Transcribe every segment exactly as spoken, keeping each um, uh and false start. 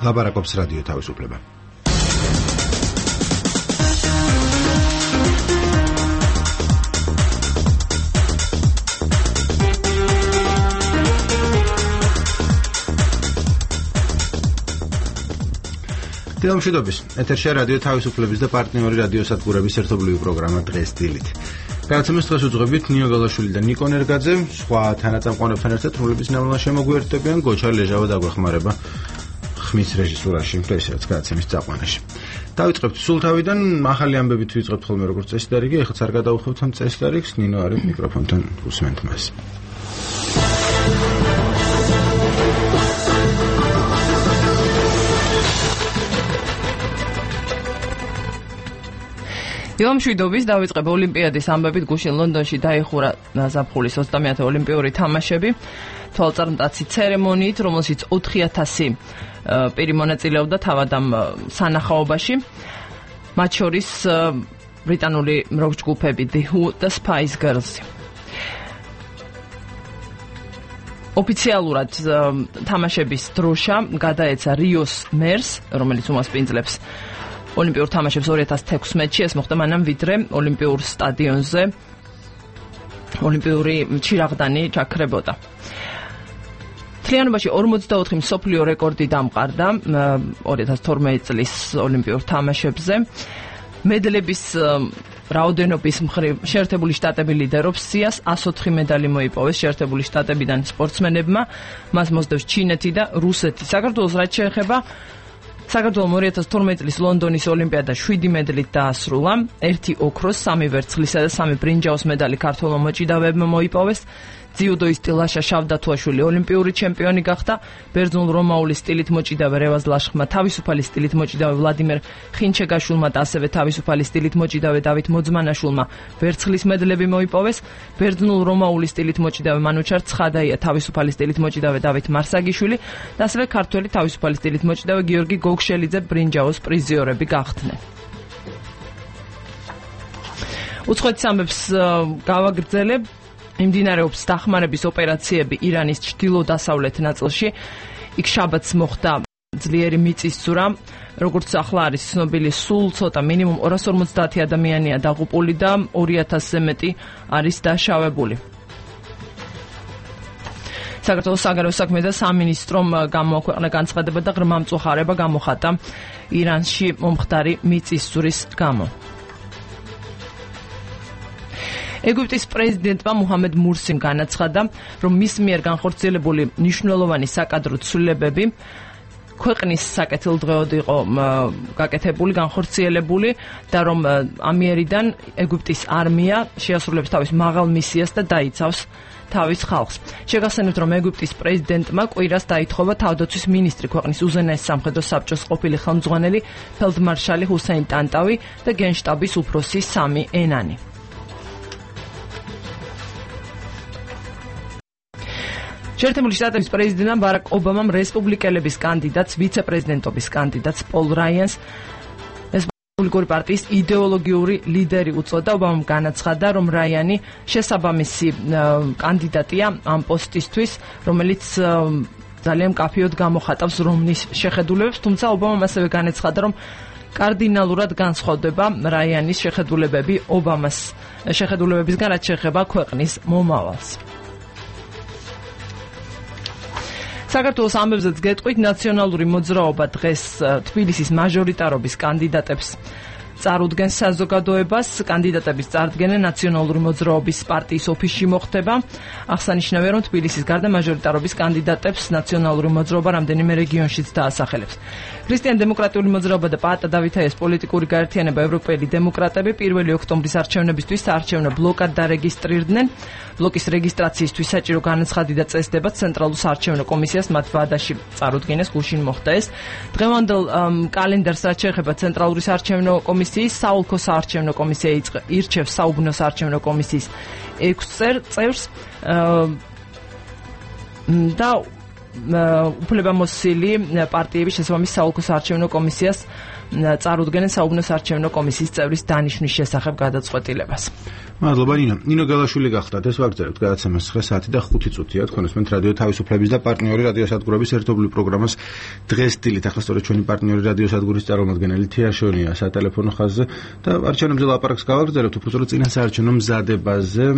ლაპარაკობს რადიო თავისუფლება. დილამშვიდობის. ეთერშია რადიო თავისუფლების და პარტნიორი რადიოსადგურების ერთობლივი პროგრამა დღეს დილით. გადაცემას დღეს უძღვებით ნიო გალაშვილი და ნიკო ნერგაძე, სხვა თანაწამყვანებთან ერთად რომლებიც ნელა შემოგვიერთდებიან, გოჩა ლეჟავა დაგვეხმარება ხმის რეჟისურაში, პრესერაც გადაცემის წაყვანაში. დავიწყებთ სულთავიდან, ახალი ამბებით ვიწყებთ ხოლმე როგორც წესი და რიგი, ეხლაც არ გადავუხევთ ამ წეს და რიგს, ნინო არის მიკროფონთან უსმენთ მას. დილამშვიდობის დავიწყებ ოლიმპიადის ამბებით გუშინ ლონდონში დაიხურა ზაფხულის ოცდამეათე ოლიმპიური თამაშები თვალწარმტაცი ცერემონიით, რომელშიც ოთხი ათასი პირი მონაწილეობდა თავად ამ სანახაობაში. მათ შორის ბრიტანული როკ ჯგუფები The Who და Spice Girls. ოფიციალურად თამაშების დროშა გადაეცა რიოს მერს, რომელიც უმასპინძლებს ოლიმპიურ თამაშებს ორი ათას თექვსმეტში, ეს მოხდა მანამ ვიდრე ოლიმპიურ სტადიონზე ოლიმპიური ჩირაღდანი ჩაქრებოდა. მთლიანობაში ორმოცდაოთხი მსოფლიო რეკორდი დამყარდა ორი ათას თორმეტი წლის ოლიმპიურ თამაშებზე. მედლების რაოდენობის მხრივ შეერთებული შტატები ლიდერობს სიას, ას ოთხი მედალი მოიპოვეს შეერთებული შტატებიდან სპორტსმენებმა, მას მოსდევს ჩინეთი და რუსეთი. საქართველოს რაც შეეხება, საქართველოს ორი ათას თორმეტი წლის ლონდონის ოლიმპიადა შვიდი მედლით დაასრულა, ერთი ოქროს, სამი ვერცხლისა და სამი ბრინჯაოს მედალი ქართველმა მოჭიდავეებმა მოიპოვეს. ძიუდოისტი ლაშა შავდათუაშვილი ოლიმპიური ჩემპიონი გახდა, ბერძნულ-რომაული სტილით მოჭიდავე რევაზ ლაშხმა, თავისუფალი სტილით მოჭიდავე ვლადიმერ ხინჩეგაშვილმა და ასევე თავისუფალი სტილით მოჭიდავე დავით მოძმანაშვილმა ვერცხლის მედლები მოიპოვეს. ბერძნულ-რომაული სტილით მოჭიდავე მანუჩარ ცხადაია, თავისუფალი სტილით მოჭიდავე დავით მარსაგიშვილი და ასევე ქართველი თავისუფალი სტილით მოჭიდავე გიორგი გოგშელიძე ბრინჯაოს პრიზიორები გახდნენ. უცხოეთის ამბებს გავაგრძელებ. მიმდინარეობს დახმარების ოპერაციები ირანის ჩრდილო-დასავლეთ ნაწილში. იქ შაბათს მოხდა ძლიერი მიწისძვრა. როგორც ახლა არის ცნობილი, სულ ცოტა მინიმუმ ორას ორმოცდაათი ადამიანია დაღუპული და ორი ათასზე მეტი არის დაშავებული. საქართველოს საგარეო საქმეთა სამინისტრომ გამოაქვეყნა განცხადება და ღრმა მწუხარება გამოხატა ირანში მომხდარი მიწისძვრის გამო. ეგვიპტის პრეზიდენტმა მუჰამედ მურსიმ განაცხადა, რომ მის მიერ განხორციელებული მნიშვნელოვანი საკადრო ცვლილებები ქვეყნის საკეთილდღეოდ იყო გაკეთებული, განხორციელებული და რომ ამიერიდან ეგვიპტის არმია შეასრულებს თავის მაღალ მისიას და დაიცავს თავის ხალხს. შეგახსენებთ, რომ ეგვიპტის პრეზიდენტმა კვირას დაითხოვა თავდაცვის მინისტრი, ქვეყნის უზენაეს სამხედრო საბჭოს ყოფილი ხელმძღვანელი ფელდმარშალი ჰუსეინ ტანტავი და გენშტაბის უფროსი სამი ენანი. შეერთებული შტატების პრეზიდენტმა ბარაკ ობამამ რესპუბლიკელების კანდიდატს, ვიცე-პრეზიდენტობის კანდიდატს პოლ რაიანს რესპუბლიკური პარტიის იდეოლოგიური ლიდერი უწოდა. ობამამ განაცხადა, რომ რაიანი შესაბამისი კანდიდატია ამ პოსტისთვის, რომელიც ძალიან მკაფიოდ გამოხატავს რომნის შეხედულებებს, თუმცა ობამამ ასევე განაცხადა, რომ კარდინალურად განსხვავდება რაიანის შეხედულებები ობამას შეხედულებებისგან, რაც შეეხება ქვეყნის მომავალს. საქართველოს ამბებზეც გეტყვით, ნაციონალური მოძრაობა დღეს თბილისის მაჟორიტარობის კანდიდატებს წარუდგენს საზოგადოებას. კანდიდატების წარდგენა ნაციონალური მოძრაობის პარტიის ოფისში მოხდება. აღსანიშნავია, რომ თბილისის გარდა მაჟორიტარობის კანდიდატებს ნაციონალური მოძრაობა რამდენიმე რეგიონშიც დაასახელებს. ქრისტიან-დემოკრატიული მოძრაობა და პაატა დავითაიას პოლიტიკური გაერთიანება ევროპელი დემოკრატები პირველი ოქტომბრის არჩევნებისთვის საარჩევნო ბლოკად დარეგისტრირდნენ. ბლოკის რეგისტრაციისთვის საჭირო განაცხადი და წესდება ცენტრალურ საარჩევნო კომისიას მათ ვადაში წარუდგინეს, გუშინ მოხდა ეს. დღევანდელ კალენდარს რაც შეეხება ცენტრალური საარჩევნო კომისიის, საოლქო საარჩევნო კომისია ირჩევს საუბნო საარჩევნო კომისიის ექვს წევრს და უფლებამოსილი პარტიები შესაბამის საოლქო საარჩევნო კომისიას წარუდგენენ საუბნოს არჩევნო კომისიის წევრის დანიშვნის შესახებ გადაწყვეტილებას. მადლობა ნინო. ნინო გელაშვილი გახდათ, ეს ვაგრძელებთ გადაცემას ცხრა საათი და ხუთი წუთია. თქვენ უსმენთ რადიო თავისუფლების და პარტნიორი რადიოსადგურების ერთობლივ პროგრამას დღეს დილით. ახლა სწორედ ჩვენი პარტნიორი რადიოსადგურის წარმომადგენელი თია შონია სატელეფონო ხაზზე და არჩევნებზე ლაპარაკს გავაგრძელებთ, უბრალოდ წინა საარჩევნო მზადებაზე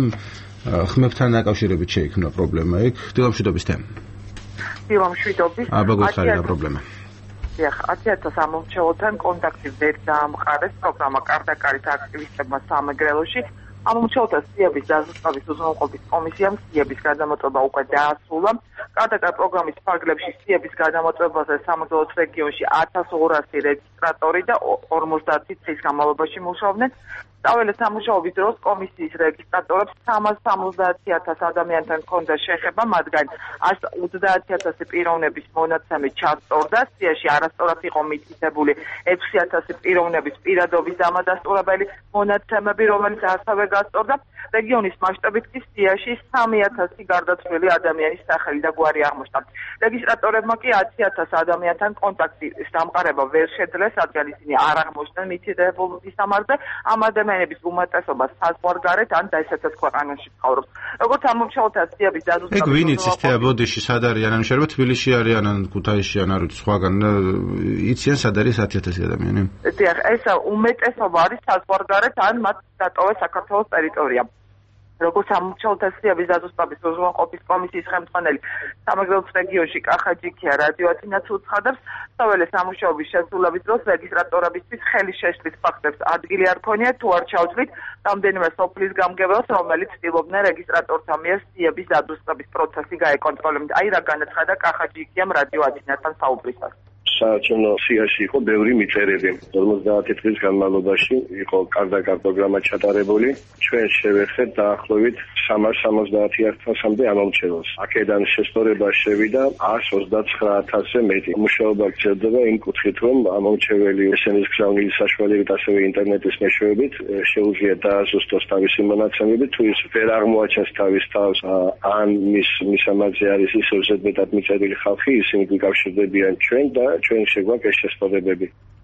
ხმებთან დაკავშირებით შეიქმნა პრობლემა იქ. დილამშვიდობის თემა. დილამშვიდობის. აბა გიხარია პრობლემა. დიახ, ათი სამომრჩეველთან კონტაქტი ვერ დაამყარეს პროგრამა კარდაკარით აქტივისტებმა სამეგრელოში. ამომრჩეველთა სიების დაზუსტების უზრუნველყოფის კომისიამ სიების გადამოწყვეტა უკვე დაასრულა. კარდაკარ პროგრამის ფარგლებში სიების გადამოწყვეტაზე სამეგრელოს რეგიონში ათას ორასი რეგისტრატორი და ორმოცდაათი წლის განმავლობაში მუშაობდნენ. საველე სამუშაობის დროს კომისიის რეგისტრატორებს სამას სამოცდაათი ათას ადამიანთან ჰქონდა შეხება, მათგან ას ოცდაათი ათასი პიროვნების მონაცემი ჩასწორდა, სიაში არასწორად იყო მითითებული ექვსი ათასი პიროვნების პირადობის დამადასტურებელი მონაცემები, რომელიც ასევე გასწორდა. რეგიონის მასშტაბით კი სიაში სამი ათასი გარდაცვლილი ადამიანის სახელი და გვარი აღმოჩნდა. რეგისტრატორებმა კი ათი ათას ადამიანთან კონტაქტის დამყარება ვერ შეძლეს, რადგან ისინი არ აღმოჩნდნენ მითითებულ სამარხზე. ამ ადამიანების უმეტესობა საზღვარგარეთ ან დასაცაც ქვეყანაში ცხოვრობს. როგორც ამომრჩეველთა სიების დაზუსტების ეგ ვინ იცის თეა ბოდიში სად არიან? ან შეიძლება თბილისში არიან ან ქუთაისში ან არ ვიცი სხვაგან იციან სად არის ათი ათასი ადამიანი? დიახ, ეს უმეტესობა არის საზღვარგარეთ ან მათ დატოვეს საქართველოს ტერიტორია. როგორც ამომრჩეველთა სიების დაზუსტების უზრუნველყოფის კომისიის ხელმძღვანელი სამეგრელოს რეგიონში კახაჯიქია რადიო ათინაც უცხადებს, საველე სამუშაოების შესრულების დროს რეგისტრატორებისთვის ხელი შეშლის ფაქტებს ადგილი არ ქონია, თუ არ ჩავთვლით რამდენიმე სოფლის გამგებელს, რომელიც ცდილობდნენ რეგისტრატორთა მიერ სიების დაზუსტების პროცესი გაეკონტროლებინათ. აი რა განაცხადა კახაჯიქიამ რადიო ათინათთან საუბრისას. საარჩევნო სიაში იყო ბევრი მიწერები. ორმოცდაათი წლის განმავლობაში იყო კარდაკარ პროგრამა ჩატარებული. ჩვენ შევეხეთ დაახლოებით სამას სამოცდაათი ათასამდე ამომრჩეველს. აქედან შესწორება შევიდა ას ოცდაცხრა ათასზე მეტი. მუშაობა გრძელდება იმ კუთხით, რომ ამომრჩეველი ესენის გზავნილი საშუალებით, ასევე ინტერნეტის მეშვეობით შეუძლია დააზუსტოს თავისი მონაცემები, თუ ის ვერ აღმოაჩენს თავის თავს, ან მის მისამართზე არის ისე ზედმეტად მიწერილი ხალხი, ისინი გვიკავშირდებიან ჩვენ და ჩვენ შეგვაქვს ეს შესწორებები.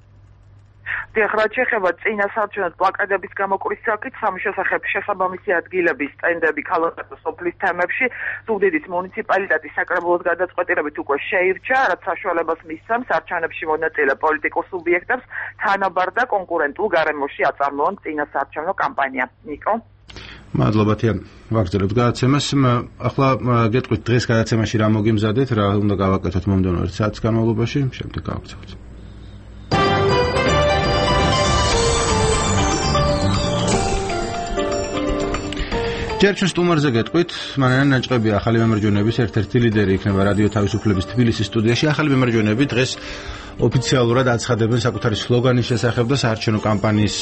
დიახ, რაც შეეხება წინა საარჩევნო პლაკატების გამოკვრის საკითხს, ამ შესახებ შესაბამისი ადგილების სტენდები ქალაქის სოფლის თემებში ზუგდიდის მუნიციპალიტეტის საკრებულოს გადაწყვეტილებით უკვე შეირჩა, რაც საშუალებას მისცემს საარჩევნებში მონაწილე პოლიტიკურ სუბიექტებს თანაბარ და კონკურენტულ გარემოში აწარმოონ წინა საარჩევნო კამპანია. ნიკო მადლობა თია, ვაგრძელებთ გადაცემას. ახლა გეტყვით დღეს გადაცემაში რა მოგიმზადეთ, რა უნდა გავაკეთოთ მომდევნო ერთ საათის განმავლობაში, შემდეგ გავაგრძელებთ. ჯერ ჩვენ სტუმარზე გეტყვით, მანერან ნაჭყებია ახალი მემარჯვენეების ერთ-ერთი ლიდერი იქნება რადიო თავისუფლების თბილისის სტუდიაში. ახალი მემარჯვენეები დღეს ოფიციალურად აცხადებენ საკუთარი სლოგანის შესახებ და საარჩევნო კამპანიის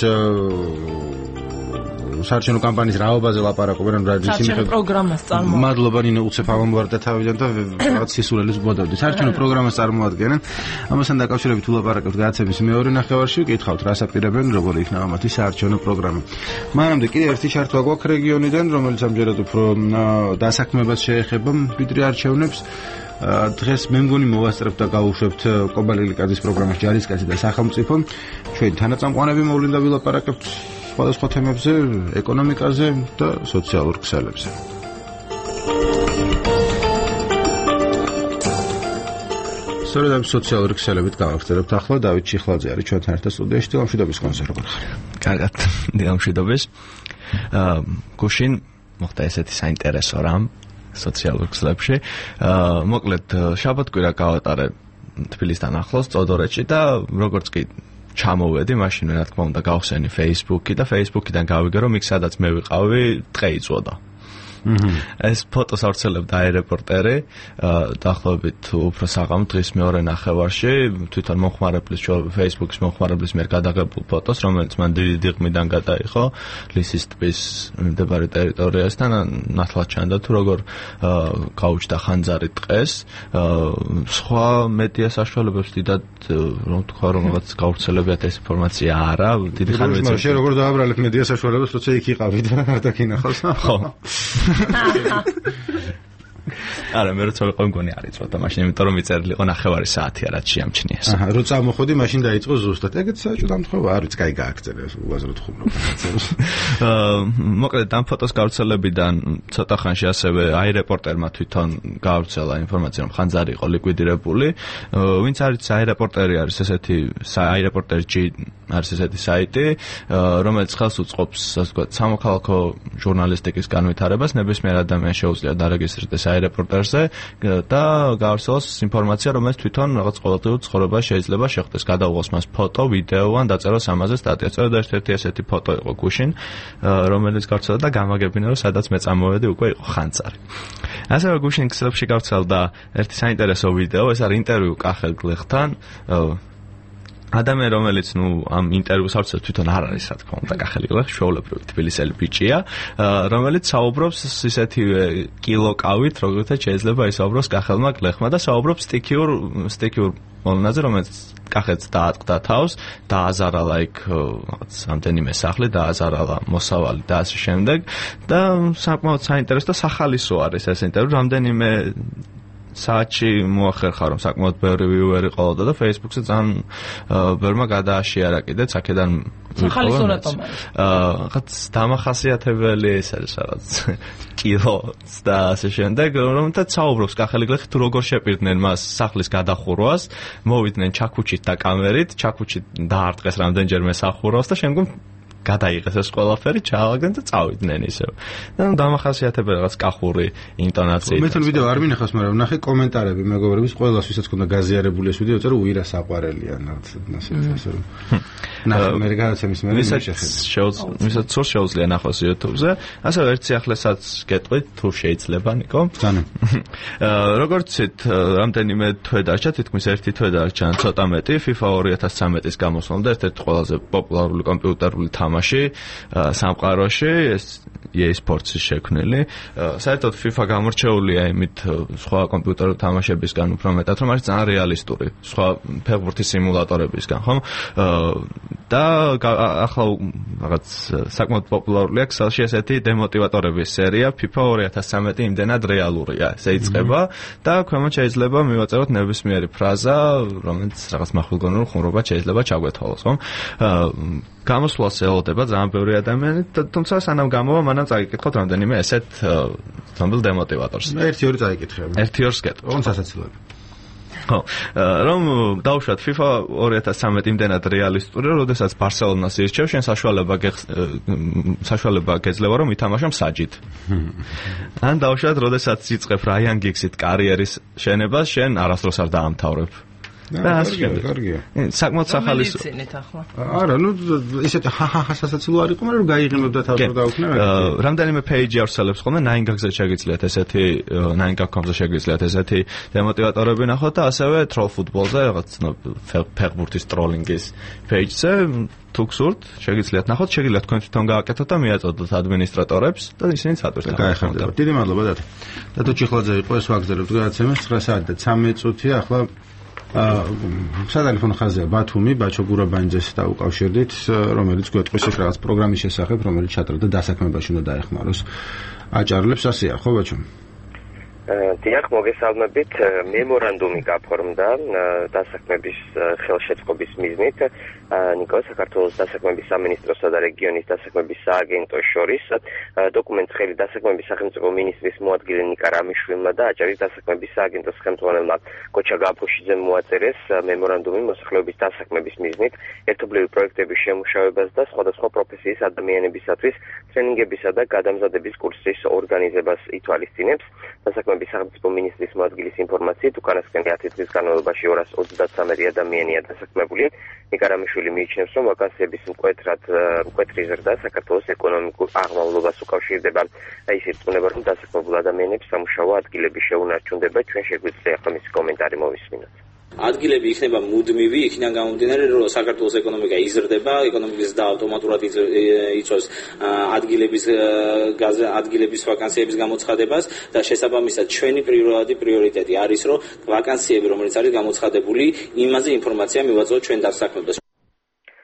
საარჩევნო კამპანიის რაობაზე ლაპარაკობენ, ან რა ისინი საარჩევნო პროგრამას წარმოადგენენ. მადლობა ნინო, უცებ ავამბარდა თავიდან და რაღაც სისულელეს ვბოდავდი. საარჩევნო პროგრამას წარმოადგენენ. ამასთან დაკავშირებით ულაპარაკებთ გადაცემის მეორე ნახევარში, გითხავთ რას აპირებენ, როგორ იქნება მათი საარჩევნო პროგრამა. მანამდე კიდევ ერთი ჩართვა გვაქვს რეგიონიდან, რომელიც ამჯერად უფრო დასაქმებას შეეხება ვიდრე არჩევნებს. დღეს მე მგონი მოვასწრებთ და გავუშვებთ კობალილიკაძის პროგრამას ჯარისკაცი და სახელმწიფო. ჩვენი თანაწამყვანები მოვლენ და ვილაპარაკებთ სხვადასხვა თემებზე, ეკონომიკაზე და სოციალურ ქსელებზე. სწორედ ამ სოციალურ ქსელებით გავაგრძელებთ. ახლა დავით ჩიხლაძე არის ჩვენთან ერთად სტუდიაში. დილამშვიდობის კონსერვ როგორ ხარ? კარგად, დილამშვიდობის. აა გუშინ მოხდა ესეთი საინტერესო რამ სოციალურ ქსელებში. აა მოკლედ შაბათ-კვირა გავატარე თბილისთან ახლოს წოდორეთში და როგორც კი ჩამოვედი, მაშინვე რა თქმა უნდა გავხსენი Facebook-ი და Facebook-იდან გავიგე, რომ იქ სადაც მე ვიყავი, დღე იწვოდა. ეს ფოტოს ავრცელებდა აეროპორტერი, დაახლოებით უფრო საღამო დღის მეორე ნახევარში, თვითონ მომხმარებლის Facebook-ის მომხმარებლის მიერ გადაღებულ ფოტოს, რომელიც მან დიდი დიღმიდან გადაიღო ლისის ტბის მდებარე ტერიტორიასთან, ნათლად ჩანდა თუ როგორ გაუჩნდა ხანძარი ტყეს, სხვა მედია საშუალებებს დიდად რომ თქვა რომ რაღაც გავრცელებიათ ეს ინფორმაცია არა, დიდი ხანი ვიცი. შენ როგორ დააბრალებ მედია საშუალებას, როცა იქ იყავი და არ დაკინახავს? ხო. არა, მე როცა ვიყავ მგონი არ იწვოდა მაშინ, იმიტომ რომ მიწერილი იყო ნახევარი საათია რაც შეამჩნიეს. აჰა, რო წამოხოდი მაშინ დაიწყო ზუსტად. ეგეც საჭიროა დამთხევა არ ვიცი, კაი გააგრძელე უაზროდ ხუმრობა. აა, მოკლედ ამ ფოტოს გავრცელებიდან ცოტა ხანში ასევე აირეპორტერმა თვითონ გავრცელა ინფორმაცია, რომ ხანძარი იყო ლიკვიდირებული. ვინც არის აირეპორტერი არის ესეთი აირეპორტერი ჯი არის ესეთი საიტი, რომელიც ხელს უწყობს, ასე ვთქვათ, სამოქალაქო ჟურნალისტიკის განვითარებას, ნებისმიერ ადამიანს შეუძლია დარეგისტრირდეს აირეპორტერზე და გავრცელოს ინფორმაცია, რომელიც თვითონ რაღაც ყოველდღიურ ცხოვრებას შეიძლება შეხვდეს. გადაუღოს მას ფოტო, ვიდეო ან დაწეროს ამაზე სტატია. წელს ერთ-ერთი ესეთი ფოტო იყო გუშინ, რომელიც გავრცელდა და გამაგებინა, რომ სადაც მე წამოვედი, უკვე იყო ხანძარი. ასევე გუშინ ქსელებში გავრცელდა ერთი საინტერესო ვიდეო, ეს არის ინტერვიუ კახელ გლეხთან. ადამიანი, რომელიც ნუ ამ ინტერვიუს არც თვითონ არ არის, რა თქმა უნდა, კახელი გლეხი, ჩვეულებრივი თბილისელი ბიჭია, რომელიც საუბრობს ისეთივე კილოკავით, როგორცაც შეიძლება ისაუბროს კახელმა გლეხმა და საუბრობს სტიქიურ სტიქიურ მონაზე, რომელიც კახეთს დაატყდა თავს, დააზარალა იქ რაღაც რამდენიმე სახლი, დააზარალა მოსავალი და ასე შემდეგ და საკმაოდ საინტერესო და სახალისო არის ეს ინტერვიუ, რამდენიმე საათში მოახერხა, რომ საკმაოდ ბევრი ვიუერი ყოლოდა და Facebook-ზე ძალიან ბევრმა გადააშიარა კიდეც აქედან ხალისო რატომ არის? აა, რაღაც დამახასიათებელი ეს არის რაღაც კილოც და ასე შემდეგ, რომელთაც საუბრობს კახელი გლეხი თუ როგორ შეპირდნენ მას სახლის გადახურვას, მოვიდნენ ჩაქუჩით და კამერით, ჩაქუჩით დაარტყეს რამდენჯერმე სახურავს და შემდგომ გადაიღეს ეს ყველაფერი, ჩაავაგდნენ და წავიდნენ ისევ. და დამახასიათებელი რაღაც კახური ინტონაციით. მე თან ვიდეო არ მინახავს, მაგრამ ნახე კომენტარები მეგობრების, ყველას ვისაც ქონდა გაზიარებული ეს ვიდეო, წერო უირა საყვარელია, რაღაც ასეთი ასე რომ. ნახე მე გადაცემის მე შეუძლია, ვისაც სულ შეუძლია ნახოს YouTube-ზე. ასევე ერთ სიახლესაც გეტყვით, თუ შეიძლება, ნიკო? ძალიან. როგორც იცით, რამდენიმე თვე დარჩა, თითქმის ერთი თვე დარჩა, ცოტა მეტი FIFA ორი ათას ცხრამეტის გამოსვლამდე, ერთ-ერთი ყველაზე პოპულარული კომპიუტერული თამაში სამყაროში, ეს ი ეი Sports-ის შექმნილი. საერთოდ FIFA გამორჩეულია იმით სხვა კომპიუტერული თამაშებისგან უფრო მეტად, რომ არის ძალიან რეალისტური, სხვა ფეხბურთის სიმულატორებისგან, ხომ? და ახლა რაღაც საკმაოდ პოპულარულია ქსელში ესეთი დემოტივატორების სერია FIFA ორი ათას ცხრამეტი იმდენად რეალურია, ესე იწყება და ქვემოთ შეიძლება მივაწეროთ ნებისმიერი ფრაზა, რომელიც რაღაც მახვილგონიურ ხუმრობად შეიძლება ჩაგვეთვალოს, ხომ? გამოსვლას ელოდება ძალიან ბევრი ადამიანი, თუმცა სანამ გამოვა, მანამ წაიკითხოთ რამდენიმე ესეთ თამბილ დემოტივატორს. მე ერთი ორი წაიკითხე. ერთი ორს გეტყვი. ოღონდ სასაცილოები. ხო, რომ დავუშვათ FIFA ორი ათას ცხრამეტი იმდენად რეალისტურია, როდესაც ბარსელონას ირჩევ, შენ საშუალება საშუალება გეძლევა, რომ ითამაშო მსაჯით. ან დავუშვათ, როდესაც იწყებ Ryan Giggs-ით კარიერის შენებას, შენ არასდროს არ დაამთავრებ. კარგია, კარგია. საკმაოდ სახალისო. არა, ნუ ისეთი ჰაჰა სასაცილო არ იყო, მაგრამ გაიღიმებდა თავს რომ დაუქნევ. რამდენიმე პეიჯი არსებობს ხოლმე nine gag-ზე შეგიძლიათ ესეთი nine gag dot com-ზე შეგიძლიათ ესეთი დემოტივატორები ნახოთ და ასევე troll football-ზე რაღაც ფეხბურთის ტროლინგის პეიჯზე თუ გსურთ, შეგიძლიათ ნახოთ, შეგიძლიათ თქვენ თვითონ გააკეთოთ და მიაწოდოთ ადმინისტრატორებს და ისინი წადვეს. გაიხარდება. დიდი მადლობა დათო. დათო ჩიხლაძე იყო ეს ვაგზელებთ გადაცემას ცხრა საათი და ცამეტ წუთია, ახლა სატელეფონო ხაზია ბათუმი, ბაჩო გურაბანიძეს დაუკავშირდით, რომელიც გვეტყვის ეს რაღაც პროგრამის შესახებ, რომელიც ჩატრა და დასაქმებაში უნდა დაეხმაროს. აჭარლებს ასეა, ხო ბაჩო? დიახ, მოგესალმებით. მემორანდუმი გაფორმდა დასაქმების ხელშეწყობის მიზნით ნიკო საქართველოს დასაქმების სამინისტროსა და რეგიონის დასაქმების სააგენტოს შორის. დოკუმენტს ხელი დასაქმების სახელმწიფო მინისტრის მოადგილე ნიკა რამიშვილმა და აჭარის დასაქმების სააგენტოს ხელმძღვანელმა კოჩა გაბუშიძემ მოაწერეს მემორანდუმი მოსახლეობის დასაქმების მიზნით, ერთობლივი პროექტების შემუშავებას და სხვადასხვა პროფესიის ადამიანებისათვის ტრენინგებისა და გადამზადების კურსის ორგანიზებას ითვალისწინებს. დასაქმების სახელმწიფო მინისტრის მოადგილის ინფორმაციით, უკანასკნელი ათი წლის განმავლობაში ორას ოცდათსამეტი ადამიანია დასაქმებული. ნიკა რამიშვილი მიიჩნევს, რომ ვაკანსიების მკვეთრად მკვეთრი ზრდა საქართველოს ეკონომიკურ აღმავლობას უკავშირდება. ის ირწმუნება, რომ დასაქმებულ ადამიანებს სამუშაო ადგილები შეუნარჩუნდება. ჩვენ შეგვიძლია ახლა მისი კომენტარი მოვისმინოთ. ადგილები იქნება მუდმივი, იქიდან გამომდინარე, რომ საქართველოს ეკონომიკა იზრდება, ეკონომიკის და ავტომატურად იწვევს ადგილების ადგილების ვაკანსიების გამოცხადებას და შესაბამისად ჩვენი პირველადი პრიორიტეტი არის, რომ ვაკანსიები, რომელიც არის გამოცხადებული, იმაზე ინფორმაცია მივაწოდოთ ჩვენ დასაქმებას.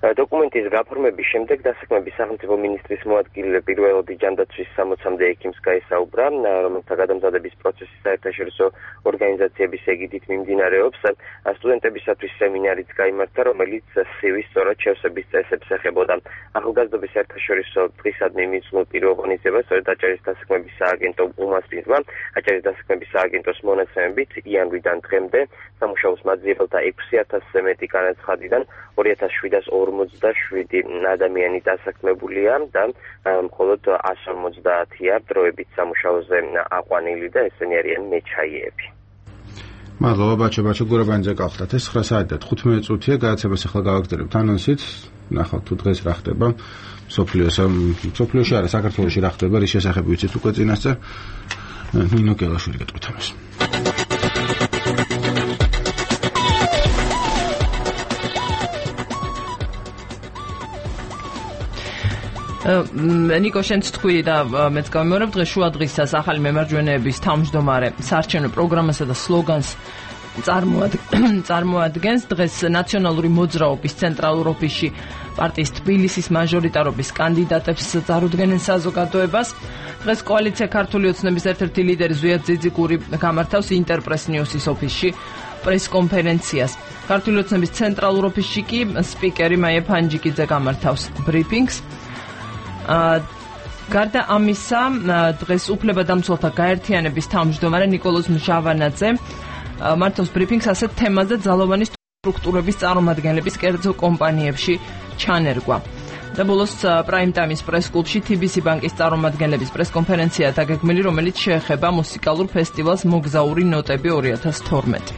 დოკუმენტის გაფორმების შემდეგ დასაქმების სახელმწიფო მინისტრის მოადგილე პირველადი ჯანდაცვის სამოცამდე ექიმს გაესაუბრა, რომელთა გადამზადების პროცესი საერთაშორისო ორგანიზაციების ეგიდით მიმდინარეობს. სტუდენტებისათვის სემინარიც გაიმართა, რომელიც სივის სწორად შევსების წესებს ეხებოდა. ახალგაზრდობის საერთაშორისო დღისადმი მისულ პირველ ღონისძიებას სწორედ აჭარის დასაქმების სააგენტო უმასპინძლა. აჭარის დასაქმების სააგენტოს მონაცემებით იანვრიდან დღემდე სამუშაოს მაძიებელთა ექვსი ათასზე მეტი განაცხადიდან ორი ათას შვიდას ორმოცდაშვიდი ადამიანი დასაქმებულია და მხოლოდ ასი ორმოცდაათია დროებით სამუშაოზე აყვანილი და ესენი არიან მეჩაიეები. მადლობა ბაჩო ბაჩო გურაბანიძე გახლდათ. ეს ცხრა საათი და თხუთმეტი წუთია, გადაცემას ახლა გავაგრძელებთ ანონსით. ნახავთ თუ დღეს რა ხდება სოფლიოსა სოფლიოში არა საქართველოში რა ხდება, რის შესახებ ვიცით უკვე წინასწარ. ნინო გელაშვილი გეტყვით ამას. ნიკო შენც თქვი და მეც გავიმეორებ, დღეს შუა დღისას ახალი მემარჯვენეების თავმჯდომარე საარჩევნო პროგრამასა და სლოგანს წარმოადგენს. დღეს ნაციონალური მოძრაობის ცენტრალურ ოფისში პარტიის თბილისის მაჟორიტარობის კანდიდატებს წარუდგენენ საზოგადოებას. დღეს კოალიცია ქართული ოცნების ერთ-ერთი ლიდერი ზვიად ძიძიგური გამართავს ინტერპრეს ნიუსის ოფისში პრესკონფერენციას. ქართული ოცნების ცენტრალურ ოფისში კი სპიკერი მაია ფანჯიკიძე გამართავს ბრიფინგს. გარდა ამისა, დღეს უფლებადამცველთა გაერთიანების თავმჯდომარე ნიკოლოზ მჟავანაძე მართავს ბრიფინგს ასეთ თემაზე ძალოვანი სტრუქტურების წარმომადგენლების კერძო კომპანიებში ჩანერგვა. და ბოლოს პრაიმ ტაიმის პრესკლუბში თი ბი სი ბანკის წარმომადგენლების პრესკონფერენცია დაგეგმილი, რომელიც შეეხება მუსიკალურ ფესტივალს მოგზაური ნოტები ორი ათას თორმეტი.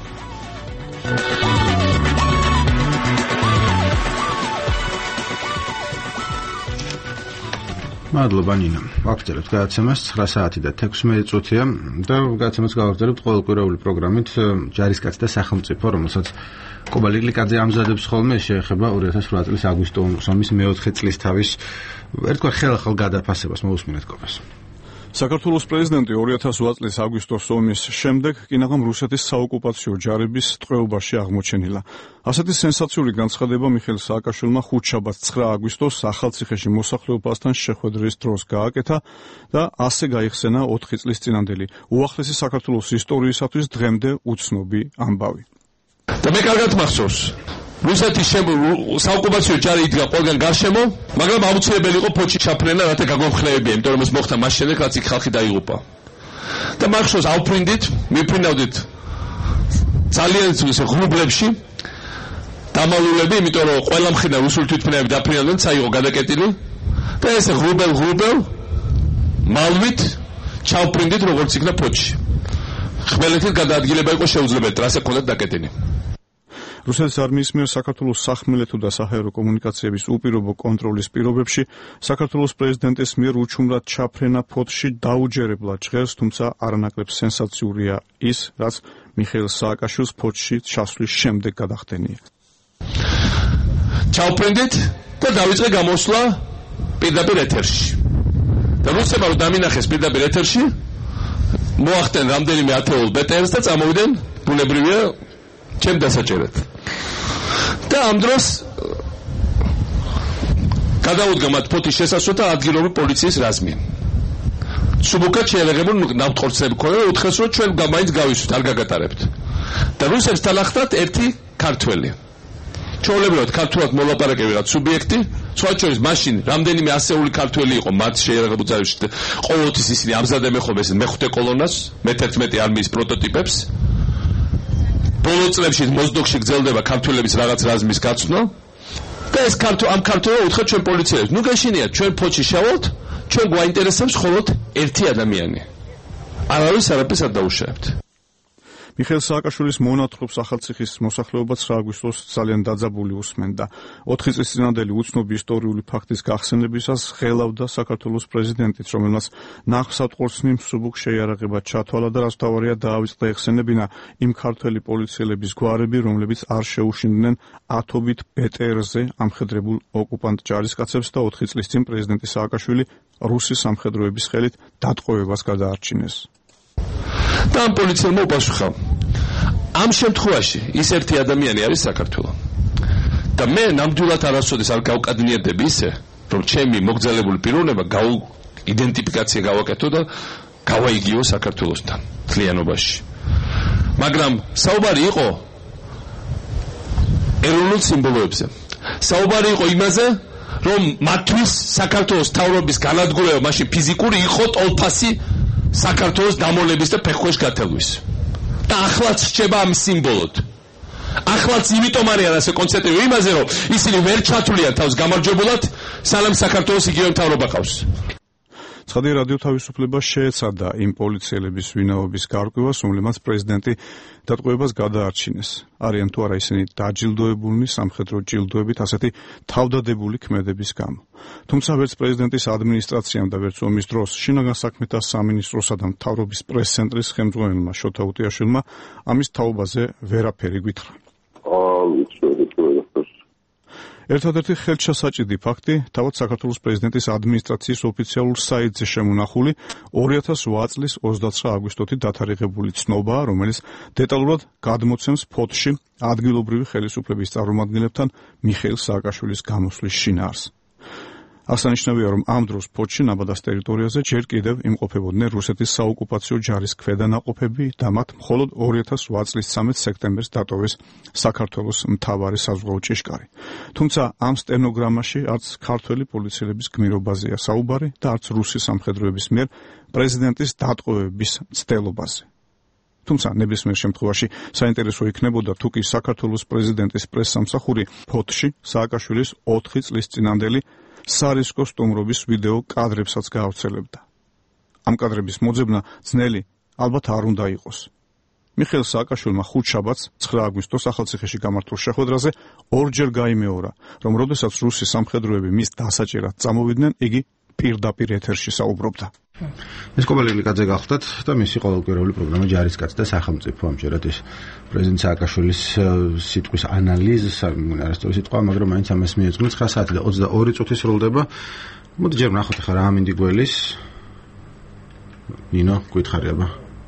მადლობა ნინო. ვაგრძელებთ გადაცემას ცხრა საათი და თექვსმეტი წუთია და გადაცემას გავაგრძელებთ ყოველკვირეული პროგრამით ჯარისკაცი და სახელმწიფო, რომელსაც კობა ლიკლიკაძე ამზადებს ხოლმე, შეეხება ორი ათას ოთხ წლის აგვისტოს ომის მეოთხე წლისთავის ერთგვარ ხელახალ გადაფასებას. მოусმინეთ კობას. საქართველოს პრეზიდენტი ორი ათას ოთხ წლის აგვისტოს ომის შემდეგ კინაღამ რუსეთის საოკუპაციო ჯარების ტყვეობაში აღმოჩენილა. ასეთი სენსაციური განცხადება მიხეილ სააკაშვილმა ხუთშაბათს ცხრა აგვისტოს ახალციხეში მოსახლეობასთან შეხვედრის დროს გააკეთა და ასე გაიხსენა ოთხი წლის წინანდელი უახლესი საქართველოს ისტორიისათვის დღემდე უცნობი ამბავი. და მე კარგად მახსოვს, რუსეთის საოკუპაციო ჯარი იდგა ყველგან გარშემო, მაგრამ აუცილებელი იყო ფოჩი ჩაფრენა, რათა გაგვამხნევებია, იმიტომ რომ ეს მოხდა მას შემდეგ, რაც იქ ხალხი დაიღუპა. და მახსოვს ავფრინდით, მიფრინავდით ძალიან ისე ღრუბლებში დამალულები, იმიტომ რომ ყველა მხრიდან რუსული თვითმფრინავები დაფრინავდნენ, საიღო გადაკეტილი და ესე ღრუბელ ღრუბელ მალვით ჩავფრინდით, როგორც იქნა ფოჩი. ხმელეთით გადაადგილება იყო შეუძლებელი, ტრასა ჰქონდათ დაკეტილი. რუსეთის არმიის მიერ საქართველოს სახმელეთო და საჰაერო კომუნიკაციების უპირობო კონტროლის პირობებში საქართველოს პრეზიდენტის მიერ უჩუმრად ჩაფრენა ფოთში დაუჯერებლად ჟღერს, თუმცა არანაკლებ სენსაციურია ის, რაც მიხეილ სააკაშვილს ფოთში ჩასვლის შემდეგ გადახდენია. ჩავფრინდით და დავიწყე გამოსვლა პირდაპირ ეთერში. და რუსებმა რომ დამინახეს პირდაპირ ეთერში, მოახდენ რამდენიმე ათეულ ბე ტე ემს და წამოვიდნენ ბუნებრივია ჩემ დასაჭერად. და ამ დროს გადაუდგა მათ ფოთის შესასვლელად და ადგილობრივი პოლიციის რაზმი. სუბუქად შეერაღებულ ნავთქორცები ქონდა და უთხრეს რომ ჩვენ მაინც გავისვით, არ გაგატარებთ. და რუსებს თანახმად ერთი ქართველი. ჩვეულებრივად ქართულად მოლაპარაკები რაღაც სუბიექტი, სხვა შორის მაშინ რამდენიმე ასეული ქართველი იყო მათ შეერაღებულ ძალებში. ყოველთვის ისინი ამზადებენ ხოლმე ეს მეხუთე კოლონას, მე თერთმეტი არმიის პროტოტიპებს. ბოლო წლებში მოზდოქში გრძელდება ქართველების რაღაც რაზმის გაცნო და ეს ქართო ამ ქართველმა უთხრა ჩვენ პოლიციელებს, ნუ გაშინიათ, ჩვენ ფოჩი შევოთ, ჩვენ გვაინტერესებს მხოლოდ ერთი ადამიანი. არავის არაფერს არ დაუშავებთ. მიხეილ სააკაშვილის მონათხრობს ახალციხის მოსახლეობა ცხრა აგვისტოს ძალიან დაძაბული უსმენდა. ოთხი წლის წინანდელი უცნობი ისტორიული ფაქტის გახსენებისას ღელავდა საქართველოს პრეზიდენტიც, რომელმაც ნახსატყორცნი მსუბუქ შეიარაღება ჩათვალა და რაც თავარია დაავიწყდა ეხსენებინა იმ ქართველი პოლიციელების გვარები, რომლებიც არ შეუშინდნენ ათობით ბე ტე ერზე ამხედრებულ ოკუპანტ ჯარისკაცებს და ოთხი წლის წინ პრეზიდენტი სააკაშვილი რუსის სამხედროების ხელით დატყვევებას გადაარჩინეს. და ამ პოლიციელმა უპასუხა, ამ შემთხვევაში ის ერთი ადამიანი არის საქართველო. და მე ნამდვილად არასოდეს არ გავკადნიერდები ისე, რომ ჩემი მოგზაურებული პიროვნება გაუ იდენტიფიკაცია გავაკეთო და გავაიგიო საქართველოსთან მთლიანობაში. მაგრამ საუბარი იყო ეროვნულ სიმბოლოებზე. საუბარი იყო იმაზე, რომ მათთვის საქართველოს თავრობის განადგურება მაშინ ფიზიკური იყო ტოლფასი საქართველოს დამოლების და ფეხქვეშ გათელვის. და ახლაც რჩება ამ სიმბოლოდ. ახლაც იმიტომ არიან ასე კონცენტრირებული იმაზე, რომ ისინი ვერ ჩათვლიან თავს გამარჯვებულად, სანამ საქართველოს იგივე მთავრობა ყავს. ცხადი რადიო თავისუფლება შეეცადა იმ პოლიციელების ვინაობის გარკვევას, რომლებმაც პრეზიდენტი დატყვევებას გადაარჩინეს. არიან თუ არა ისინი დაჯილდოებულნი სამხედრო ჯილდოებით ასეთი თავდადებული ქმედების გამო. თუმცა ვერც პრეზიდენტის ადმინისტრაციამ და ვერც ომის დროს შინაგან საქმეთა სამინისტროსა და მთავრობის პრეს-ცენტრის ხელმძღვანელმა შოთა უტიაშვილმა ამის თაობაზე ვერაფერი გითხრა. ერთადერთი ხელჩასაჭიდი ფაქტი თავად საქართველოს პრეზიდენტის ადმინისტრაციის ოფიციალურ საიტზე შემონახული ორი ათას ოთხ წლის ოცდაცხრა აგვისტოში დათარიღებული ცნობაა, რომელიც დეტალურად გადმოცემს ფოტოში ადგილობრივი ხელისუფლების წარმომადგენლებთან მიხეილ სააკაშვილის გამოსვლის შინაარს. აღსანიშნავია, რომ ამ დროს ფოტოში ნაბადას ტერიტორიაზე ჯერ კიდევ იმყოფებოდნენ რუსეთის საოკუპაციო ჯარის ქვედანაყოფები და მათ მხოლოდ ორი ათას ოთხ წლის ცამეტ სექტემბერს დატოვეს საქართველოს მთავარი საზღვაო ჭიშკარი. თუმცა ამ სტენოგრამაში არც ქართველი პოლიციელების გმირობაზეა საუბარი და არც რუსი სამხედროების მიერ პრეზიდენტის დატყვევების მცდელობაზე. თუმცა ნებისმიერ შემთხვევაში საინტერესო იქნებოდა თუ კი საქართველოს პრეზიდენტის პრესსამსახური ფოტოში სააკაშვილის ოთხი წლის წინანდელი სარისკო სტუმრობის ვიდეო კადრებსაც გაავრცელებდა. ამ კადრების მოძებნა ძნელი ალბათ არ უნდა იყოს. მიხეილ სააკაშვილმა ხუთშაბათს ცხრა აგვისტოს ახალციხეში გამართულ შეხვედრაზე ორჯერ გაიმეორა, რომ როდესაც რუსი სამხედროები მის დასაჭერად წამოვიდნენ, იგი პირდაპირ ეთერში საუბრობდა. ეს კობალე ლიკაძე გახლდათ და მისი ყოველკვირეული პროგრამა ჯარისკაცი და სახელმწიფო ამჯერად ის პრეზიდენტ სააკაშვილის სიტყვის ანალიზს არასწორი სიტყვა, მაგრამ მაინც ამას მიეძღვნა ცხრა საათი და ოცდაორი წუთი სრულდება. მოდი ჯერ ვნახოთ ახლა რა ამინდი გველის. ნინო, გითხარიება.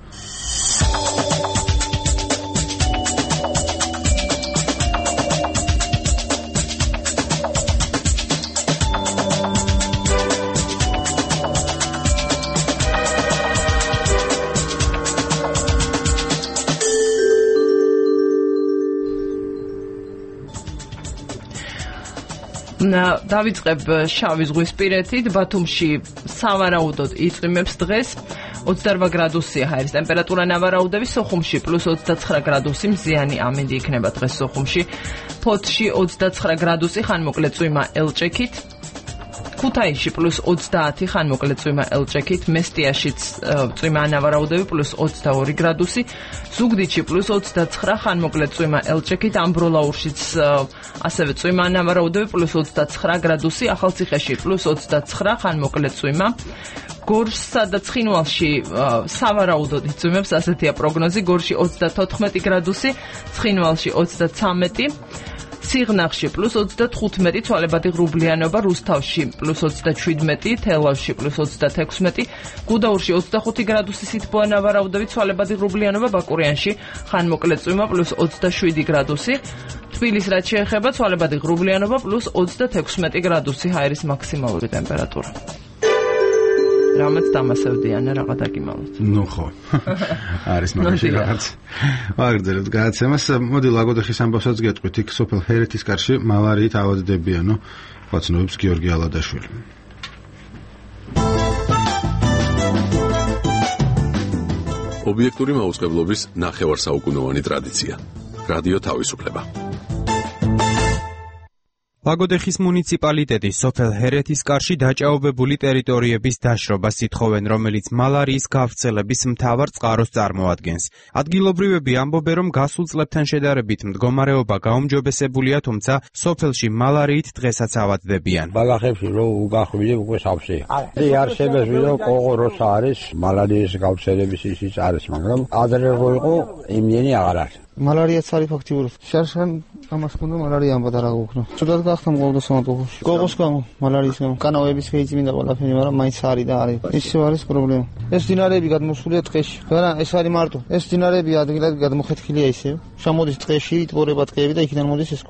დავიწყებ შავი ზღვის პირეთით, ბათუმში სავარაუდოდ იწვიმებს დღეს, ოცდაორ გრადუსია ჰაერის ტემპერატურა ნავარაუდები, სოხუმში პლუს ოცდაცხრა გრადუსი, მზიანი ამინდი იქნება დღეს სოხუმში, ფოთში ოცდაცხრა გრადუსი, ხანმოკლე წვიმა ელჭექით, ქუთაისში პლუს ოცდაათი, ხანმოკლე წვიმა ელჭექით, მესტიაშიც წვიმა ანავარაუდები პლუს ოცდაორი გრადუსი, ზუგდიდში პლუს ოცდაცხრა, ხანმოკლე წვიმა ელჭექით, ამბროლაურშიც ასევე წვიმა ანავარაუდები პლუს ოცდაცხრა გრადუსი, ახალციხეში პლუს ოცდაცხრა, ხანმოკლე წვიმა, გორსსა და ცხინვალში სავარაუდოდ იწვიმებს, ასეთია პროგნოზი, გორში ოცდათოთხმეტი გრადუსი, ცხინვალში ოცდაცამეტი, სიღნაღში პლუს ოცდათხუთმეტი, ცვალებადი ღრუბლიანობა, რუსთავში პლუს ოცდაშვიდმეტი, თელავში პლუს ოცდათექვსმეტი, გუდაურში ოცდახუთი გრადუსი სითბო ანავარაუდები, ცვალებადი ღრუბლიანობა, ბაკურიანში ხანმოკლე წვიმა პლუს ოცდაშვიდი გრადუსი, თბილისს რაც შეეხება, ცვალებადი ღრუბლიანობა პლუს ოცდათექვსმეტი გრადუსი ჰაერის მაქსიმალური ტემპერატურა. რამაც დამასევდიან რაღა დაგიმალოთ. ნუ ხო. არის მაგაში რაღაც. ვაგრძელებთ გადაცემას. მოდი ლაგოდეხის ამბავსაც გეტყვით. იქ სოფელ ჰერეთის კარში მალარიით ავადდებიანო პაცნობს გიორგი ალადაშვილი. ობიექტური მაუწყებლობის ნახევარსაუკუნოვანი ტრადიცია. რადიო თავისუფლება. ლაგოდეხის მუნიციპალიტეტის სოფელ ჰერეთის კარში დაჭაობებული ტერიტორიების დაშრობას ითხოვენ, რომელიც მალარიის გავრცელების მთავარ წყაროს წარმოადგენს. ადგილობრივები ამბობენ, რომ გასულ წლებთან შედარებით მდგომარეობა გაუმჯობესებულია, თუმცა სოფელში მალარიით დღესაც ავადდებიან. ბალახებში რო უგახვიდე უკვე სავსე. არ შემეძლო ყოღო როცა არის მალარიის გავრცელების ისიც არის, მაგრამ ადრე რო იყო იმიანი აღარ არის. მალარიაც არის ფაქტიურად. შარშან ამას უნდა მალარია ამბად არ აღუქნო. ცუდად გახდა მოვდა სამათოხში. გოგოს გამო, მალარიის გამო. კანაოების ხეიცი მინდა ყველაფერი, მაგრამ მაინც არის და არის. ისე არის პრობლემა. ეს დინარები გადმოსულია ტყეში. არა, ეს არის მარტო. ეს დინარები ადგილად გადმოხეთქილია ისე. შემოდის ტყეში, იტბორება ტყეები და იქიდან მოდის ეს კოვოები.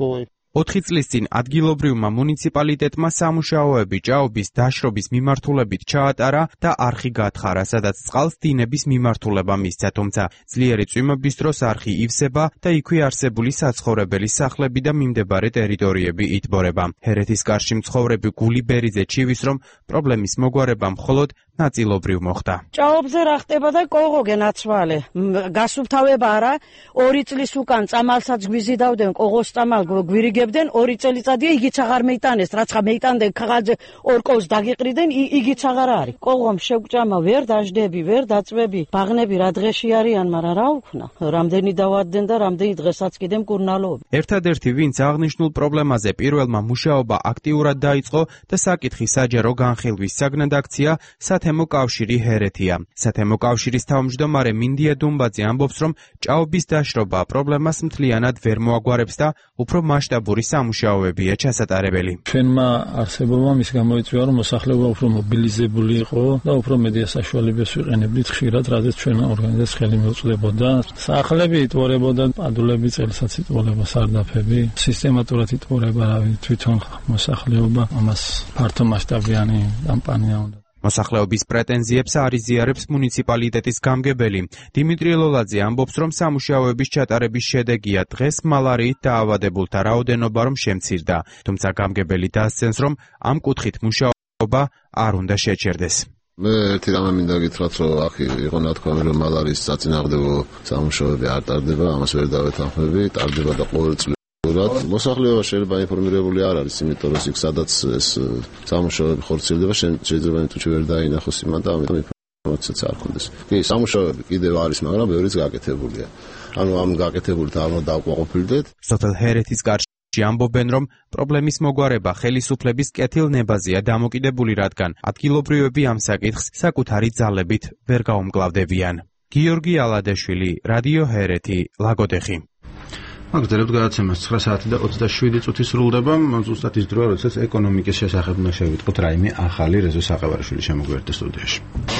ოთხი წლის წინ ადგილობრივმა მუნიციპალიტეტმა სამუშაოები ჭაობის დაშრობის მიმართულებით ჩაატარა და არხი გათხარა, სადაც წყალს დინების მიმართულება მისცა, თუმცა ძლიერი წვიმების დროს არხი ივსება და იქვე არსებული საცხოვრებელი სახლები და მიმდებარე ტერიტორიები იტბორება. ჰერეთის კარში მცხოვრები გული ბერიძე ჩივის, რომ პრობლემის მოგვარება მხოლოდ ნაწილობრივ მოხდა. ჭაობზე რა ხდება და კოღოგე ნაცვალე. გასუფთავება არა, ორი წლის უკან წამალსაც გვიზიდავდნენ, კოღოს წამალ გვირიგებდნენ, ორი წელიწადია იგიც აღარ მეიტანეს, რაც ხა მეიტანდნენ, ქაღალდზე ორკოს დაგიყრიდნენ, იგიც აღარ არის. კოღომ შეგვჭამა, ვერ დაждები, ვერ დაწვები, ბაღნები რა დღეში არიან, მაგრამ რა უქნა. რამდენი დავადდნენ და რამდენი დღესაც კიდე მკურნალობ. ერთადერთი, ვინც აღნიშნულ პრობლემაზე პირველმა მუშაობა აქტიურად დაიწყო და საკითხი საჯარო განხილვის საგნად აქცია სათემო კავშირი ჰერეთია. სათემო კავშირის თავმჯდომარე მინდია დუმბაძე ამბობს, რომ ჭაობის დაშრობა პრობლემას მთლიანად ვერ მოაგვარებს და უფრო მასშტაბური სამუშაოებია ჩასატარებელი. ჩვენმა არსებობამ ის გამოიწვია, რომ მოსახლეობა უფრო მობილიზებული იყო და უფრო მედია საშუალებებს ვიყენებდით ხშირად, რადგან ჩვენ ორგანიზაციას ხელი მიუწვდებოდა. სახლები იტბორებოდა, პადულები წელსაც იტბორება, სარდაფები, სისტემატურად იტბორება თვითონ მოსახლეობა, ამას ფართო მასშტაბიანი კამპანია უნდა. მოსახლეობის პრეტენზიებს არიზიარებს მუნიციპალიტეტის გამგებელი. დიმიტრი ლოლაძე ამბობს, რომ სამუშაოების ჩატარების შედეგია დღეს მალარიით დაავადებულთა რაოდენობა რომ შემცირდა. თუმცა გამგებელი დასცენს, რომ ამ კუთხით მუშაობა არ უნდა შეჩერდეს. მე ერთი რამე მინდა გითხრათ, რომ აქ იყო ნათქვამი, რომ მალარიის საწინააღმდეგო სამუშაოები არ ტარდება, ამას ვერ დავეთანხმები, ტარდება და ყოველწლიურად. მოსახლეობა შეიძლება ინფორმირებული არ არის, იმიტომ რომ იქ სადაც ეს სამუშაოები ხორციელდება, შეიძლება ნიტუჩი ვერ დაინახოს იმან და ამიტომ ინფორმაციაც არ ქონდეს. კი, სამუშაოები კიდევ არის, მაგრამ ბევრიც გაკეთებულია. ანუ ამ გაკეთებულით არ უნდა დავკმაყოფილდეთ. სოფელ ჰერეთის კარში ამბობენ, რომ პრობლემის მოგვარება ხელისუფლების კეთილნებაზეა დამოკიდებული, რადგან ადგილობრივები ამ საკითხს საკუთარი ძალებით ვერ გაუმკლავდებიან. გიორგი ალადეშვილი, რადიო ჰერეთი, ლაგოდეხი. მაგდერებთ გადაცემას ცხრა საათი და ოცდაშვიდი წუთი სრულდება. ზუსტად ის დროა, როდესაც ეკონომიკის შესახებ უნდა შევიტყოთ რაიმე ახალი. რეზო საყევარიშვილი შემოგვიერთდა სტუდიაში.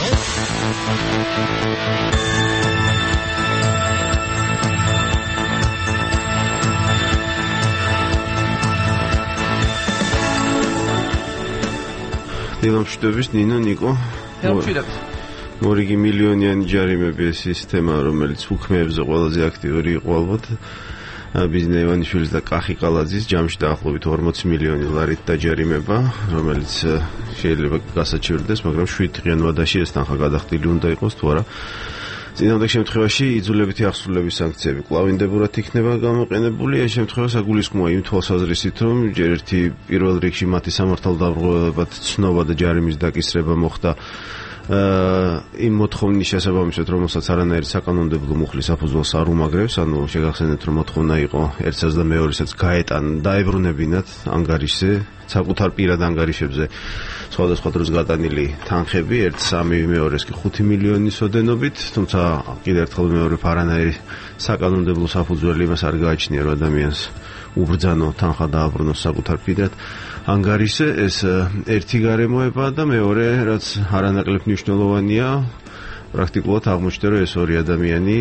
დილამშვიდობის ნინო, ნიკო. დილამშვიდობის. მორიგი მილიონიანი ჯარიმები ეს ის თემა, რომელიც უქმეებზე ყველაზე აქტიური იყო ალბათ. ბიზნე ივანიშვილის და კახი ყალაძის ჯამში დაახლოებით ორმოცი მილიონი ლარით დაჯარიმება, რომელიც შეიძლება გასაჩივრდეს, მაგრამ შვიდ დღიან ვადაში ეს თანხა გადახდილი უნდა იყოს თუ არა. წინამორბედ შემთხვევაში იძულებითი აღსრულების სანქციები კლავინდებურად იქნება გამოყენებული. ეს შემთხვევა საგულისხმოა იმ თვალსაზრისით, რომ ჯერ ერთი პირველ რიგში მათი სამართალდამღებად ცნობა და ჯარიმის დაკისრება მოხდა იმ მოთხოვნის შესაბამისად, რომელსაც არანაირი საკანონმდებლო მუხლის საფუძველს არ უმაგრებს, ანუ შეგახსენეთ, რომ მოთხოვნა იყო ერთსაც და მეორესაც გაეტან დაებრუნებინათ ანგარიშზე, საკუთარ პირად ანგარიშებზე სხვადასხვა დროს გატანილი თანხები, ერთ სამი მეორეს კი ხუთი მილიონის ოდენობით, თუმცა კიდევ ერთხელ მეორებ არანაირი საკანონმდებლო საფუძველი იმას არ გააჩნია, რომ ადამიანს უბრძანო თანხა დააბრუნოს საკუთარ პირად ანგარიშზე. ეს ერთი გარემოება და მეორე, რაც არანაკლებ მნიშვნელოვანია, პრაქტიკულად აღმოჩნდა, რომ ეს ორი ადამიანი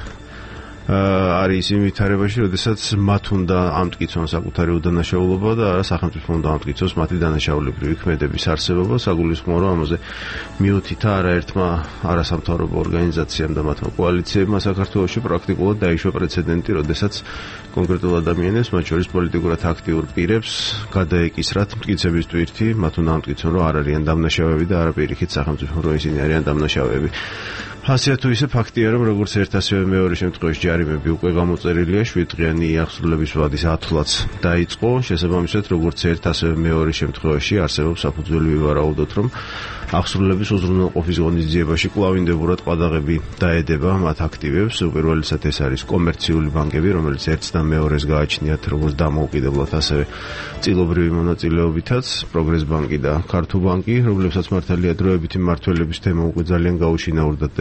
არის იმ ვითარებაში, როდესაც მათ უნდა ამტკიცონ საკუთარი უდანაშაულობა და არა სახელმწიფო უნდა ამტკიცოს მათი დანაშაულებრივი ქმედების არსებობა. საგულისხმოა, რომ ამაზე მიუთითა არაერთმა არასამთავრობო ორგანიზაციამ და მათმა კოალიციებმა საქართველოში პრაქტიკულად დაიშვა პრეცედენტი, როდესაც კონკრეტულ ადამიანებს, მათ შორის პოლიტიკურად აქტიურ პირებს გადაეკისრათ მტკიცების ტვირთი, მათ უნდა ამტკიცონ, რომ არ არიან დამნაშავეები და არა პირიქით სახელმწიფო, რომ ისინი არიან დამნაშავეები. ასეა თუ ისე ფაქტია, რომ როგორც ერთ ასევე მეორე შემთხვევაში ჯარიმები უკვე გამოწერილია, შვიდ დღიანი აღსრულების ვადის ათვლაც დაიწყო. შესაბამისად, როგორც ერთ ასევე მეორე შემთხვევაში არსებობს საფუძველი ვივარაუდოთ, რომ აღსრულების უზრუნველყოფის ღონისძიებაში კლავინდებურად ყადაღები დაედება მათ აქტივებს. უპირველესად ეს არის კომერციული ბანკები, რომელიც ერთს და მეორეს გააჩნიათ როგორც დამოუკიდებლად, ასევე წილობრივი მონაწილეობითაც, პროგრეს ბანკი და ქართულ ბანკი, რომლებსაც მართალია დროებითი მმართველობის თემა უკვე ძალიან გაუშინაურდა და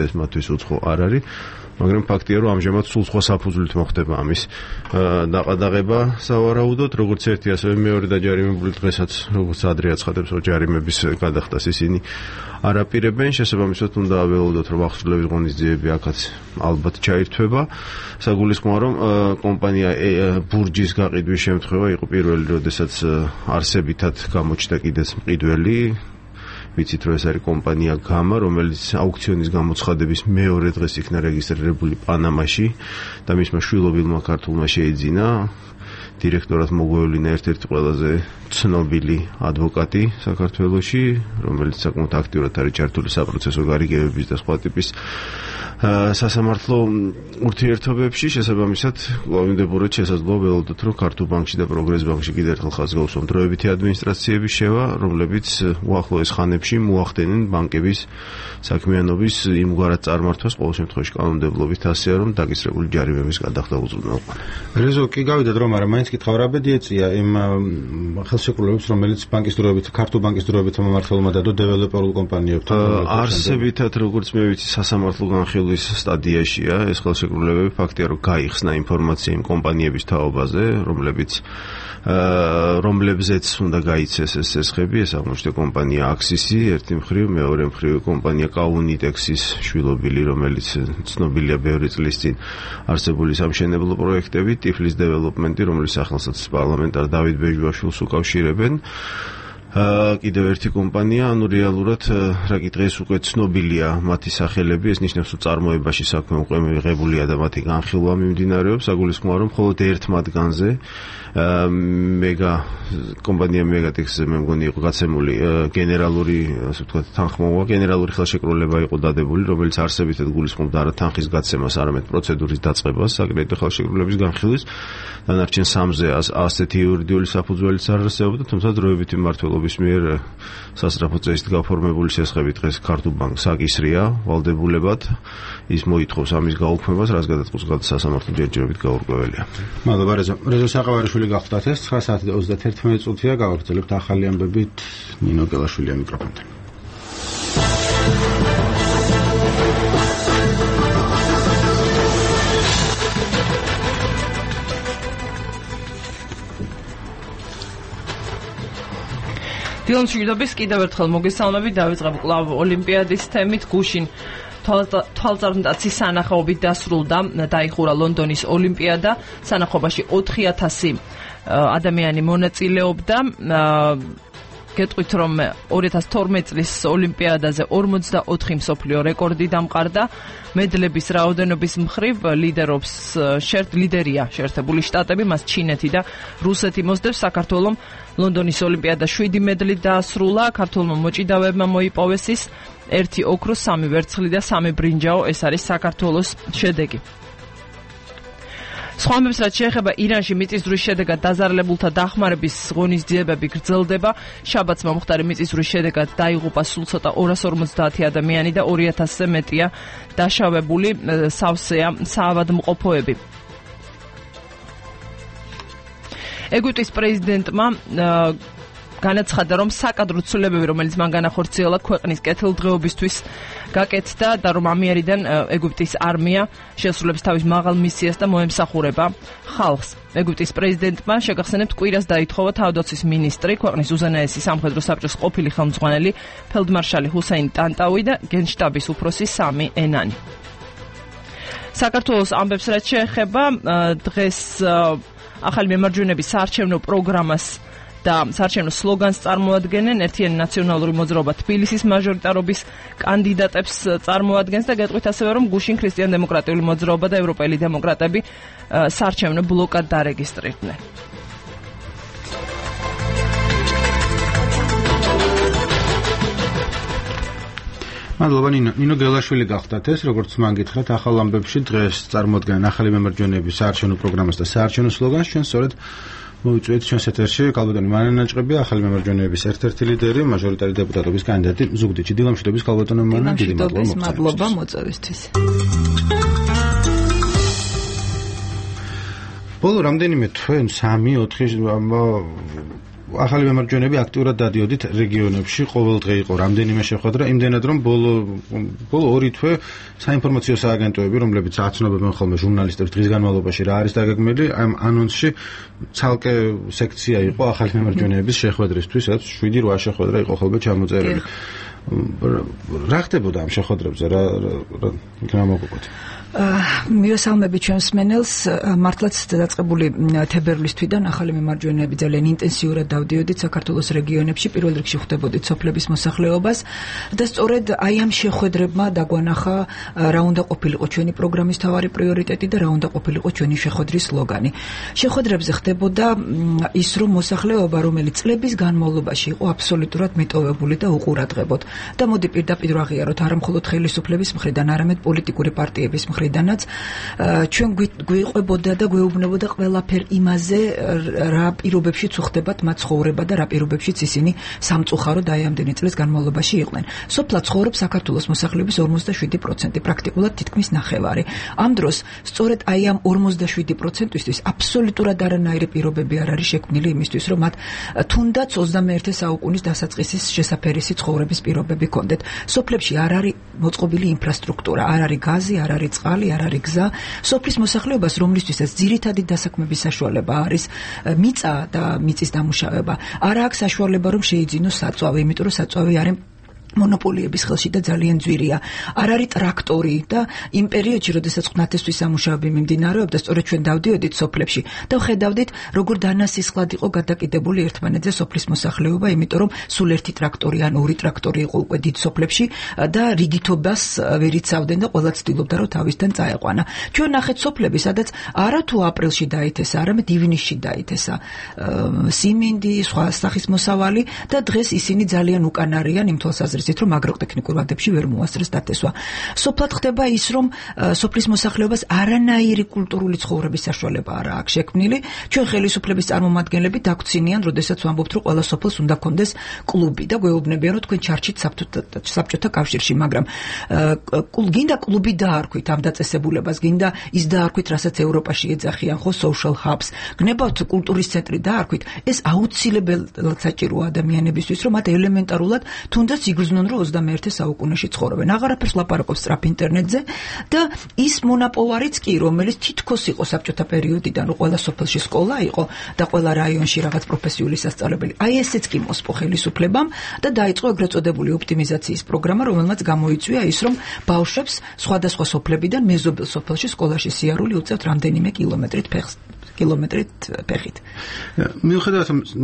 ეს მათთვის უცხო არ არის. მაგრამ ფაქტია, რომ ამჟამად სულ სხვა საფუძვლით მოხდება ამის დაყადაღება სავარაუდოდ, როგორც ერთი, ასევე მეორე დაჯარიმებული დღესაც, როგორც ადრე აცხადებს, რომ ჯარიმების გადახდას ისინი არ აპირებენ, შესაბამისად უნდა აველოდოთ, რომ აღსრულების ღონისძიებები აქაც ალბათ ჩაირთვება. საგულისხმოა, რომ კომპანია ბურჯის გაყიდვის შემთხვევა იყო პირველი, როდესაც არსებითად გამოჩნდა კიდეც მყიდველი. ვიცით, რომ ეს არის კომპანია გამა, რომელიც აუქციონის გამოცხადების მეორე დღეს იქნა რეგისტრირებული პანამაში და მისმა შვილობილმა ქართულმა შეიძინა დირექტორად მოგვევლინა ერთ-ერთი ყველაზე ცნობილი ადვოკატი საქართველოში, რომელიც საკმაოდ აქტიურად არის ჩართული საპროცესო გარიგებების და სხვა ტიპის სასამართლო ურთიერთობებში. შესაბამისად, კვლავინდებურად შესაძლოა ველოდოთ, რომ ქართულ ბანკში და პროგრეს ბანკში კიდევ ერთხელ ხაზს გაუსვამ დროებითი ადმინისტრაციების შევა, რომლებიც უახლოეს ხანებში მოახდენენ ბანკების საქმიანობის იმგვარად წარმართვას, ყოველ შემთხვევაში კანონმდებლობით ასეა, რომ დაგისრებული ჯარიმების გადახდა უზრუნველყო. რეზო კი გავიდეთ რომ არა, მაინც კითხავ რა ბედი ეწია იმ ხელშეკრულებებს, რომელიც ბანკის დროებით, ქართულ ბანკის დროებით მომმართველმა დადო დეველოპერულ კომპანიებთან. არსებითად, როგორც მე ვიცი, სასამართლო განხილვის სტადიაშია ეს ხელშეკრულებები. ფაქტია, რომ გაიხსნა ინფორმაცია იმ კომპანიების თაობაზე, რომლებიც რომლებზეც უნდა გაიცეს ეს ესხები. ეს აღმოჩნდა კომპანია აქსისი ერთი მხრივ, მეორე მხრივ კომპანია კაუნიტექსის შვილობილი, რომელიც ცნობილია ბევრი წლის წინ არსებული სამშენებლო პროექტები, ტიფლის დეველოპმენტი, რომლის სახელსაც პარლამენტარ დავით ბეჟუაშვილს უკავშირებენ. კიდევ ერთი კომპანია, ანუ რეალურად რა კი დღეს უკვე ცნობილია მათი სახელები, ეს ნიშნავს, რომ წარმოებაში საქმე უკვე მიღებულია და მათი განხილვა მიმდინარეობს. საგულისხმოა, რომ მხოლოდ ერთ მათგანზე მეგა კომპანია მეგატექსზე მე მგონი იყო გაცემული გენერალური, ასე ვთქვათ, თანხმობა, გენერალური ხელშეკრულება იყო დადებული, რომელიც არსებითად გულისხმობდა არა თანხის გაცემას, არამედ პროცედურის დაწყებას, საკრედიტო ხელშეკრულების განხილვის. დანარჩენ სამზე ასეთი იურიდიული საფუძველიც არ არსებობდა, თუმცა დროებითი მმართველობის მიერ სასწრაფო წესით გაფორმებული შესხები დღეს ქართულ ბანკს აკისრია ვალდებულებად. ის მოითხოვს ამის გაუქმებას, რაც გადაწყვეტს სასამართლო ჯერჯერობით გაურკვეველია. მადლობა რეზო. რეზო საყავარიშვილი გახდათ ეს ცხრა საათი და ოცდაათი წუთია გავაგრძელებთ ახალი ამბებით ნინო გელაშვილია მიკროფონთან. დილა მშვიდობის კიდევ ერთხელ მოგესალმებით. დავიწყებ კლავ ოლიმპიადის თემით. გუშინ თვალწარმტაცის სანახაობით დასრულდა დაიხურა ლონდონის ოლიმპიადა. სანახობაში ოთხი ათასი ადამიანი მონაწილეობდა. გეტყვით, რომ ორი ათას თორმეტ წლის ოლიმპიადაზე ორმოცდაოთხი მსოფლიო რეკორდი დამყარდა. მედლების რაოდენობის მხრივ ლიდერობს შერტ ლიდერია შეერთებული შტატები, მას ჩინეთი და რუსეთი მოსდევს. საქართველოს ლონდონის ოლიმპიადა შვიდი მედლით დაასრულა. ქართულმა მოჭიდავეებმა მოიპოვეს ის ერთი ოქრო, სამი ვერცხლი და სამი ბრინჯაო. ეს არის საქართველოს შედეგი. სხვა ამბებს, რაც შეეხება ირანში მიწისძვრის შედეგად დაზარალებულთა დახმარების ღონისძიებები გრძელდება. შაბათს მომხდარი მიწისძვრის შედეგად დაიღუპა სულ ცოტა ორას ორმოცდაათი ადამიანი და ორი ათასზე მეტია დაშავებული, სავსეა საავადმყოფოები. ეგვიპტის პრეზიდენტმა განაცხადა, რომ საკადრო ცვლილებები, რომელიც მან განახორციელა ქვეყნის კეთილდღეობისთვის გაკეთდა და რომ ამიერიდან ეგვიპტის არმია შესრულებს თავის მაღალ მისიას და მოემსახურება ხალხს. ეგვიპტის პრეზიდენტმა შეგახსენებთ, კვირას დაითხოვა თავდაცვის მინისტრი, ქვეყნის უზენაესი სამხედრო საბჭოს ყოფილი ხელმძღვანელი ფელდმარშალი ჰუსეინ ტანტაუი და გენშტაბის უფროსი სამი ენანი. საქართველოს ამბებს, რაც შეეხება დღეს ახალი მემარჯვენეების საარჩევნო პროგრამას და საარჩევნო სლოგანს წარმოადგენენ. ერთიანი ნაციონალური მოძრაობა თბილისის მაჟორიტარობის კანდიდატებს წარმოადგენს და გეტყვით ასევე, რომ გუშინ ქრისტიან-დემოკრატიული მოძრაობა და ევროპელი დემოკრატები საარჩევნო ბლოკად დარეგისტრირდნენ. მადლობა ნინო. ნინო გელაშვილი გახდათ ეს, როგორც მან გითხრათ, ახალ ამბებში დღეს წარმოადგენენ ახალი მემარჯვენეების საარჩევნო პროგრამას და საარჩევნო სლოგანს. ჩვენ სწორედ მოვიწვიეთ ჩვენს ეთერში კალბატონი მარინა ნაჭყები, ახალი მემარჯვენეების ერთ-ერთი ლიდერი, მაჟორიტარი დეპუტატობის კანდიდატი ზუგდიდში. დილა მშვიდობის კალბატონი მარინა, დიდი მადლობა. მადლობა მოწვევისთვის. ბოლო რამდენიმე თვე, სამი ოთხი ახალი მემარჯვენეები აქტიურად დადიოდით რეგიონებში, ყოველდღე იყო რამდენიმე შეხვედრა, იმდენად რომ ბოლო ბოლო ორი თვე საინფორმაციო სააგენტოები, რომლებიც აცნობებენ ხოლმე ჟურნალისტებს დღის განმავლობაში რა არის დაგეგმილი, ამ ანონსში ცალკე სექცია იყო ახალი მემარჯვენეების შეხვედრისთვის, რაც შვიდი რვა შეხვედრა იყო ხოლმე ჩამოწერილი. რა ხდებოდა ამ შეხვედრებზე, რა რა მოგყვეთ? მივესალმები ჩვენს მენელს, მართლაც დაწყებული თებერვლის თვიდან ახალი მემარჯვენეები ძალიან ინტენსიურად დავდიოდით საქართველოს რეგიონებში, პირველ რიგში ხვდებოდით სოფლების მოსახლეობას და სწორედ აი ამ შეხვედრებმა დაგვანახა რა უნდა ყოფილიყო ჩვენი პროგრამის მთავარი პრიორიტეტი და რა უნდა ყოფილიყო ჩვენი შეხვედრის სლოგანი. შეხვედრებზე ხდებოდა ის, რომ მოსახლეობა, რომელიც წლების განმავლობაში იყო აბსოლუტურად მიტოვებული და უყურადღებოდ და მოდი პირდაპირ ვაღიაროთ არა მხოლოდ ხელისუფლების მხრიდან, არამედ პოლიტიკური პარტიების მხრიდანაც ჩვენ გვიყვებოდა და გვეუბნებოდა ყველაფერ იმაზე, რა პირობებშიც უხდებათ მათ ცხოვრება და რა პირობებშიც ისინი სამწუხაროდ აი ამდენი წლის განმავლობაში იყვნენ. სოფლად ცხოვრობს საქართველოს მოსახლეობის ორმოცდაშვიდი პროცენტი, პრაქტიკულად თითქმის ნახევარი. ამ დროს სწორედ აი ამ ორმოცდაშვიდი პროცენტისთვის აბსოლუტურად არანაირი პირობები არ არის შექმნილი იმისთვის, რომ მათ თუნდაც ოცდამეერთე საუკუნის დასაწყისის შესაფერისი ცხოვრების პირობები ჰქონდეთ. სოფლებში არ არის მოწყობილი ინფრასტრუქტურა, არ არის გაზი, არ არის წყალი, არ არის გზა. სოფლის მოსახლეობას, რომლისთვისაც ძირითადი დასაქმების საშუალება არის მიწა და მიწის დამუშავება, არ აქვს საშუალება რომ შეიძინოს საწვავი, იმიტომ რომ საწვავი არის მონოპოლიების ხელში და ძალიან ძვირია. არ არის ტრაქტორი და იმ პერიოდში, როდესაც ღვთისმშობლის სამუშაოები მიმდინარეობდა, სწორედ ჩვენ დავდიოდით სოფლებში და ვხედავდით, როგორ დანასისხლად იყო გადაკიდებული ერთმანეთზე სოფლის მოსახლეობა, იმიტომ რომ სულ ერთი ტრაქტორი ან ორი ტრაქტორი იყო უკვე დიდ სოფლებში და რიგითობას ვერ იცავდნენ და ყველა ცდილობდა, რომ თავისთან წაეყვანა. ჩვენ ნახეთ სოფლები, სადაც არა თუ აპრილში დაითესა, არამედ ივნისში დაითესა სიმინდი, სხვა სახის მოსავალი და დღეს ისინი ძალიან უკან არიან იმ თვალსაზრისით, რომ აგროტექნიკურ ვადებში ვერ მოასწრეს დათესვა. სოფლად ხდება ის, რომ სოფლის მოსახლეობას არანაირი კულტურული ცხოვრების საშუალება არ აქვს შექმნილი. ჩვენ ხელისუფლების წარმომადგენლები დაგვრცინიან, როდესაც ვამბობთ, რომ ყველა სოფელს უნდა კონდეს კლუბი და გვეუბნებიან, რომ თქვენ ჩარჩით საბჭოთა კავშირში, მაგრამ გინდა კლუბი დაარქვით ამ დაწესებულებას, გინდა ის დაარქვით, რასაც ევროპაში ეძახიან, ხო, social hubs, გნებავთ კულტურის ცენტრი დაარქვით, ეს აუცილებლად საჭიროა ადამიანებისთვის, რომ მათ ელემენტარულად თუნდაც იგრძნონ, რომ ოცდამეერთე საუკუნეში ცხოვრობენ. აღარაფერს ლაპარაკობს სწრაფ ინტერნეტზე და ის მონაპოლარიც კი, რომელიც თითქოს იყო საბჭოთა პერიოდიდან, რომ ყველა სოფელში სკოლა იყო და ყველა რაიონში რაღაც პროფესიული სასწავლებელი. აი ესეც კი მოსპო ხელისუფლებამ და დაიწყო ეგრეთ წოდებული ოპტიმიზაციის პროგრამა, რომელმაც გამოიწვია ის, რომ ბავშვებს სხვადასხვა სოფლებიდან მეზობელ სოფელში სკოლაში სიარული უწევთ რამდენიმე კილომეტრით ფეხს. კილომეტრით ფეხით. მიუხედავად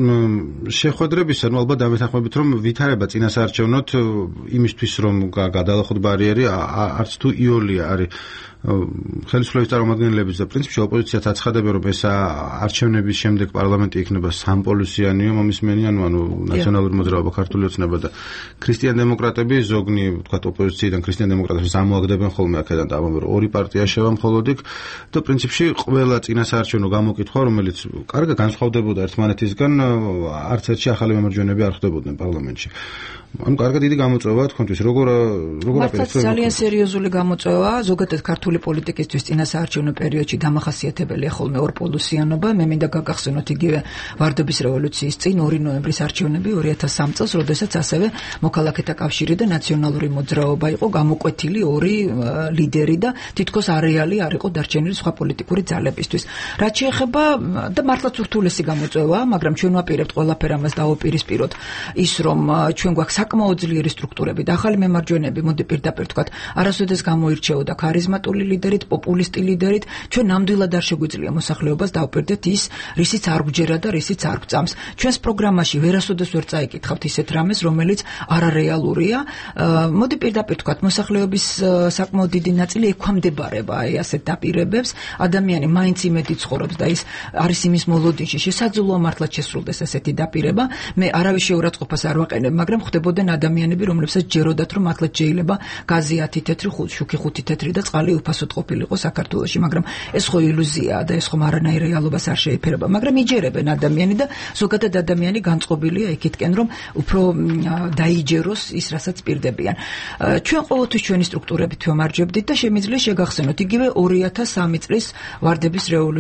შეხვედრებისა, ნუ ალბათ დამეთანხმებით, რომ ვითარება წინასაარჩევნოთ იმისთვის, რომ გადალახოთ ბარიერი, არც თუ იოლია არის ხელისუფლების წარმომადგენლების და პრინციპში ოპოზიციაც აცხადებენ, რომ ეს არჩევნების შემდეგ პარლამენტი იქნება სამპოლუსიანიო მომისმენიანი, ანუ ნაციონალური მოძრაობა, ქართული ოცნება და ქრისტიან დემოკრატები, ზოგნი ვთქვათ ოპოზიციიდან ქრისტიან დემოკრატებს ამოაგდებენ ხოლმე აქედან და ამბობენ, რომ ორი პარტია შევა მხოლოდ იქ და პრინციპში ყველა წინასაარჩევნო გამოკითხვა, რომელიც კარგად განსხვავდებოდა ერთმანეთისგან, არც ერთში ახალი მემარჯვენეები არ ხდებოდნენ პარლამენტში. ანუ კარგად დიდი გამოწვევა თქვენთვის, როგორ როგორ აკეთებთ? ძალიან სერიოზული გამოწვევა, ზოგადად ქართული პოლიტიკისთვის წინასაარჩევნო პერიოდში დამახასიათებელია ხოლმე ორპოლუსიანობა. მე მინდა გაგახსენოთ იგივე ვარდების რევოლუციის წინ ორი ნოემბრის არჩევნები ორი ათას სამი წელს, როდესაც ასევე მოქალაქეთა კავშირი და ნაციონალური მოძრაობა იყო გამოკვეთილი ორი ლიდერი და თითქოს არეალი არ იყო დარჩენილი სხვა პოლიტიკური ძალებისთვის. რაც შეეხება და მართლაც ურთულესი გამოწვევა, მაგრამ ჩვენ ვაპირებთ ყველაფერ ამას დავუპირისპიროთ ის, რომ ჩვენ გვაქვს საკმაოდ ძლიერი სტრუქტურები და ახალი მემარჯვენეები, მოდი პირდაპირ ვთქვათ, არასოდეს გამოირჩეოდა ქარიზმატული ლიდერით, პოპულისტი ლიდერით, ჩვენ ნამდვილად არ შეგვიძლია მოსახლეობას დავუპირდეთ ის, რისიც არ გვჯერა და რისიც არ გვწამს. ჩვენს პროგრამაში ვერასოდეს ვერ წაიკითხავთ ისეთ რამეს, რომელიც არარეალურია. მოდი პირდაპირ ვთქვათ, მოსახლეობის საკმაოდ დიდი ნაწილი ექვემდებარება აი ასეთ დაპირებებს. ადამიანი მაინც იმედი ცხოვრობს და ის არის იმის მოლოდინში, შესაძლოა მართლაც შესრულდეს ასეთი დაპირება. მე არავის შეურაცხყოფას არ ვაყენებ, მაგრამ ხდებოდნენ ადამიანები, რომლებსაც ჯეროდათ, რომ მართლაც შეიძლება გაზი ათი თეთრი, შუქი ხუთი თეთრი და წყალი უფასოდ ყოფილიყო საქართველოში, მაგრამ ეს ხო ილუზიაა და ეს ხომ არანაირ რეალობას არ შეეფერება, მაგრამ იჯერებენ ადამიანი და ზოგადად ადამიანი განწყობილია იქითკენ, რომ უფრო დაიჯეროს ის, რასაც პირდებიან. ჩვენ ყოველთვის ჩვენი სტრუქტურებით ვემარჯვებდით და შემიძლია შეგახსენოთ იგივე ორი ათას სამი წლის ვარდების რევოლუციის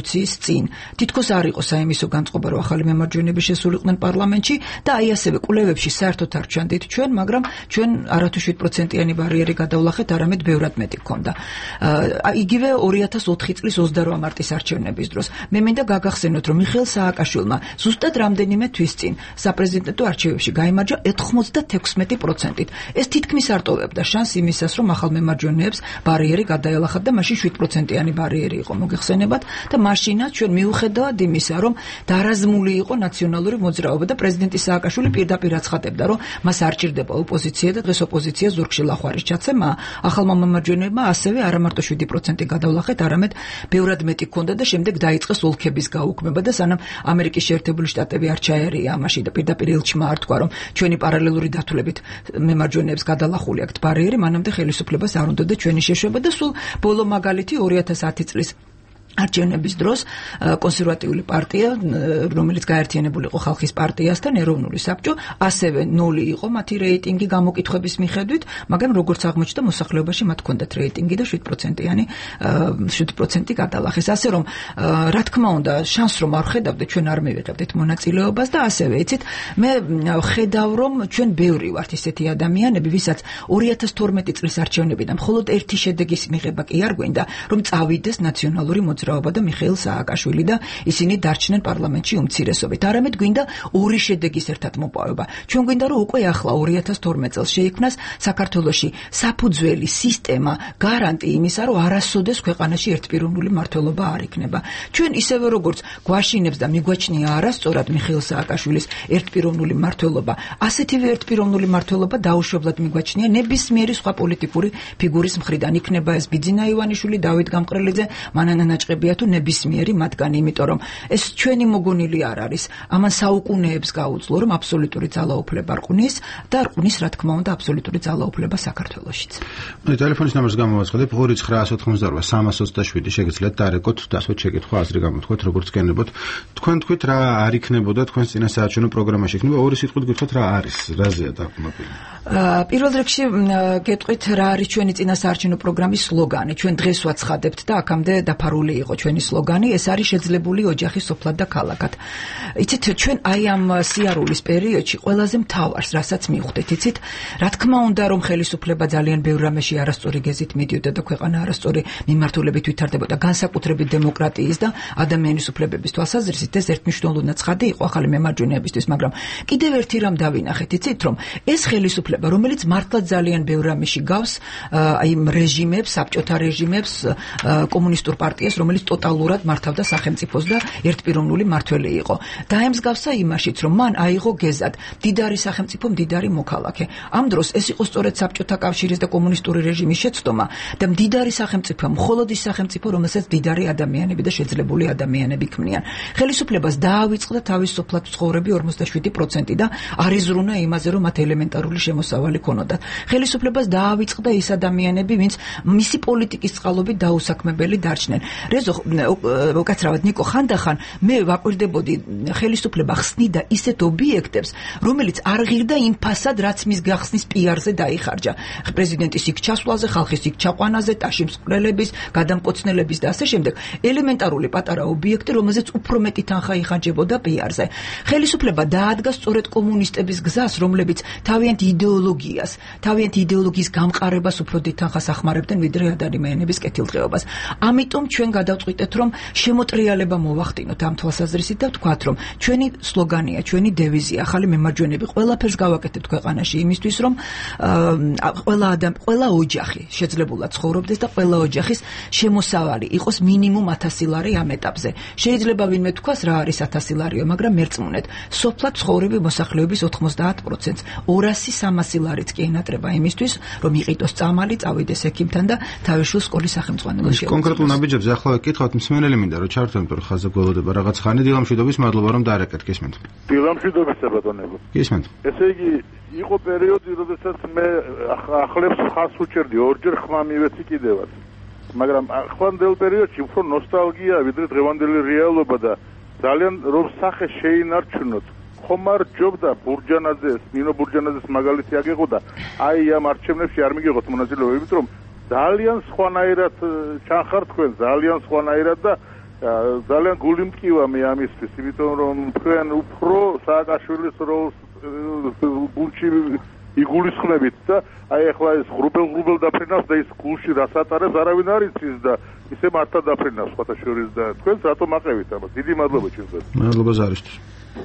წინ თითქოს არ იყო საიმისო განწყობა, რომ ახალი მემარჯვენეები შესულიყვნენ პარლამენტში და აი ასევე კვლევებში საერთოდ არ ჩანდით ჩვენ, მაგრამ ჩვენ არათუ შვიდ პროცენტიანი ბარიერი გადავლახეთ, არამედ ბევრად მეტი გქონდა. იგივე ორი ათას ოთხი წლის ოცდარვა მარტის არჩევნების დროს. მე მინდა გაგახსენოთ, რომ მიხეილ სააკაშვილმა ზუსტად რამდენიმე თვის წინ საპრეზიდენტო არჩევნებში გაიმარჯვა ოთხმოცდათექვსმეტი პროცენტით. ეს თითქმის არ ტოვებდა შანსს იმისას, რომ ახალ მემარჯვენეებს ბარიერი გადაელახათ და მაშინ შვიდ პროცენტიანი ბარიერი იყო მოგეხსენებათ და მაშინაც ჩვენ მიუხედავად იმისა, რომ დარაზმული იყო ნაციონალური მოძრაობა და პრეზიდენტი სააკაშვილი პირდაპირ აცხადებდა, რომ მას არ ჭირდება ოპოზიცია და დღეს ოპოზიცია ზურგში ლახვარის ჩაცემა, ახალმა მემარჯვენეებმა ასევე არა მარტო შვიდი პროცენტი გადავლახეთ, არამედ ბევრად მეტი ჰქონდა და შემდეგ დაიწყეს ოლქების გაუქმება და სანამ ამერიკის შეერთებული შტატები არ ჩაერია ამაში და პირდაპირ ელჩმა არ თქვა, რომ ჩვენი პარალელური დათვლებით მემარჯვენეებს გადალახული აქვთ ბარიერი, მანამდე ხელისუფლებას არ უნდა და ჩვენი შეშვება და სულ ბოლო მაგალითი ორი ათას ათი წლის არჩევნების დროს კონსერვატიული პარტია, რომელიც გაერთიანებული იყო ხალხის პარტიასთან, ეროვნული საბჭო, ასევე ნული იყო მათი რეიტინგი გამოკითხვების მიხედვით, მაგრამ როგორც აღმოჩნდა, მოსახლეობაში მათ ჰქონდათ რეიტინგი და შვიდ პროცენტიანი შვიდ პროცენტი გადალახეს. ასე რომ, რა თქმა უნდა, შანსს რომ არ ხედავდე, ჩვენ არ მივიღებდით მონაწილეობას და ასევე, იცით, მე ხედავ, რომ ჩვენ ბევრი ვართ ისეთი ადამიანები, ვისაც ორი ათას თორმეტი წლის არჩევნებიდან მხოლოდ ერთი შედეგის მიღება კი არ გვინდა, რომ წავიდეს ნაციონალური მოძრაობა და მიხეილ სააკაშვილი და ისინი დარჩნენ პარლამენტში უმცირესობით. არამედ გვინდა ორი შედეგის ერთად მოპოვება. ჩვენ გვინდა რომ უკვე ახლა ორი ათას თორმეტ წელს შეიქმნას საქართველოში საფუძველი სისტემა, გარანტი იმისა, რომ არასოდეს ქვეყანაში ერთპიროვნული მმართველობა არ იქნება. ჩვენ ისევე როგორც გვაშინებს და მიგვაჩნია არასწორად მიხეილ სააკაშვილის ერთპიროვნული მმართველობა, ასეთივე ერთპიროვნული მმართველობა დაუშვებლად მიგვაჩნია ნებისმიერი სხვა პოლიტიკური ფიგურის მხრიდან. იქნება ეს ბიძინა ივანიშვილი, დავით გამყრელიძე, მანანა ნაჭყი თუ ნებისმიერი მათგანი, იმიტომ რომ ეს ჩვენი მოგონილი არ არის. ამან საუკუნეებს გაუძლო, რომ აბსოლუტური ძალაუფლება რყნის და რყნის, რა თქმა უნდა, აბსოლუტური ძალაუფლება საქართველოშიც. მე ტელეფონის ნომერს გამოვაცხადებ ორი ცხრაას ოთხმოცდარვა სამას ოცდაშვიდი, შეგიძლიათ დარეკოთ და ასეთ შეკითხვა აზრი გამოთქვათ, როგორც გენებოთ. თქვენ თქვით რა არ იქნებოდა თქვენს წინასაარჩევნო პროგრამაში, იქნება ორი სიტყვით გითხრათ რა არის, რაზეა დაყრდნობილი. პირველ რიგში გეტყვით რა არის ჩვენი წინასაარჩევნო პროგრამის სლოგანი. ჩვენ დღეს ვაცხადებთ და აქამდე დაფარული იყო ჩვენი სლოგანი, ეს არის შეძლებული ოჯახი სოფლად და ქალაქად. იცით, ჩვენ აი ამ სიარულის პერიოდში ყველაზე მთავარს, რასაც მივხვდით, იცით, რა თქმა უნდა, რომ ხელისუფლება ძალიან ბევრ რამეში არასწორი გეზით მიდიოდა და ქვეყანა არასწორი მიმართულებით ვითარდებოდა, განსაკუთრებით დემოკრატიის და ადამიანის უფლებების თვალსაზრისით, ეს ერთმნიშვნელოვნად ცხადი იყო ახალი მემარჯვენეებისთვის, მაგრამ კიდევ ერთი რამ დავინახეთ, იცით, რომ ეს ხელისუფლება, რომელიც მართლაც ძალიან ბევრ რამეში გავს აი რეჟიმებს, საბჭოთა რეჟიმებს, კომუნისტურ პარტიას, რომელიც ტოტალურად მართავდა სახელმწიფოს და ერთპიროვნული მმართველი იყო. დაემსგავსა იმაშიც, რომ მან აიღო გეზად მდიდარი სახელმწიფო, მდიდარი მოქალაქე. ამ დროს ეს იყო სწორედ საბჭოთა კავშირის და კომუნისტური რეჟიმის შეცდომა და მდიდარი სახელმწიფო, მხოლოდ ის სახელმწიფო, რომელსაც მდიდარი ადამიანები და შეძლებული ადამიანები ქმნიან. ხელისუფლებას დაავიწყდა თავის სოფლად ცხოვრები ორმოცდაშვიდი პროცენტი და არ იზრუნა იმაზე, რომ მათ ელემენტარული შემოსავალი ქონოდათ. ხელისუფლებას დაავიწყდა ის ადამიანები, ვინც მისი პოლიტიკის წყალობით დაუსაქმებელი დარჩნენ. რეზო უკაცრავად ნიკო ხანდახან მე ვაკვირდებოდი ხელისუფლება ხსნიდა ისეთ ობიექტებს, რომელიც არ ღირდა იმ ფასად, რაც მის გახსნის პიარზე დაიხარჯა. პრეზიდენტის იქ ჩასვლაზე, ხალხის იქ ჩაყვანაზე, ტაში მსკვლელების, გადამკოცნელების და ასე შემდეგ. ელემენტარული პატარა ობიექტი, რომელზეც უფრო მეტი თანხა იხარჯებოდა პიარზე. ხელისუფლება დაადგა სწორედ კომუნისტების გზას, რომლებიც თავიანთ იდეოლოგიას, თავიანთ იდეოლოგიის გამყარებას უფრო დიდ თანხას ახმარებდნენ, ვიდრე ადამიანების კეთილდღეობას. ამიტომ ჩვენ გადავწყვიტეთ, რომ შემოტრიალება მოვახდინოთ ამ თვალსაზრისით და ვთქვათ, რომ ჩვენი სლოგანია, ჩვენი დევიზია, ახალი მემარჯვენეები, ყველაფერს გავაკეთებთ ქვეყანაში იმისთვის, რომ ყველა ადამ, ყველა ოჯახი შეძლებულად ცხოვრობდეს და ყველა ოჯახის შემოსავალი იყოს მინიმუმ ათასი ლარი ამ ეტაპზე. შეიძლება ვინმე თქვას რა არის ათასი ლარიო, მაგრამ მერწმუნეთ, სოფლად ცხოვრები მოსახლეობის ოთხმოცდაათ პროცენტს ორასი სამასი ლარიც კი ენატრება იმისთვის, რომ იყიდოს წამალი, წავიდეს ექიმთან და თავისუფლ სკოლის სახელმძღვანელოში. კონკრეტულ ნაბიჯებზე ახლა კითხავთ, მსმენელი მინდა რომ ჩართო, იმიტომ რომ ხაზზე გველოდება რაღაც ხანი. დილამშვიდობის, მადლობა რომ დაარეკეთ, გისმენთ. დილამშვიდობის საბატონებო. გისმენთ. ესე იგი, იყო პერიოდი, როდესაც მე ახლებს ხას უჭერდი, ორჯერ ხმა მივეცი კიდევაც. მაგრამ ახლანდელ პერიოდში უფრო ნოსტალგია, ვიდრე დღევანდელი რეალობა და ძალიან რომ სახე შეინარჩუნოთ. ხომ არ ჯობდა ბურჯანაძეს, ნინო ბურჯანაძეს მაგალითი აგეღო და აი ამ არჩევნებში არ მიგიღოთ მონაწილეობა, იმიტომ რომ ძალიან სხვანაირად ჩანხარ თქვენ, ძალიან სხვანაირად და ძალიან გული მტკივა მე ამისთვის, იმიტომ რომ თქვენ უფრო სააკაშვილის როლს გულში იგულისხმებით და აი ახლა ეს ღრუბელ-ღრუბელ დაფრინავს და ის გულში რას ატარებს არავინ არ იცის და ისე მართლა დაფრინავს სხვათა შორის და თქვენ რატომ აყევით ამას? დიდი მადლობა ჩვენს. მადლობა ზარისთვის.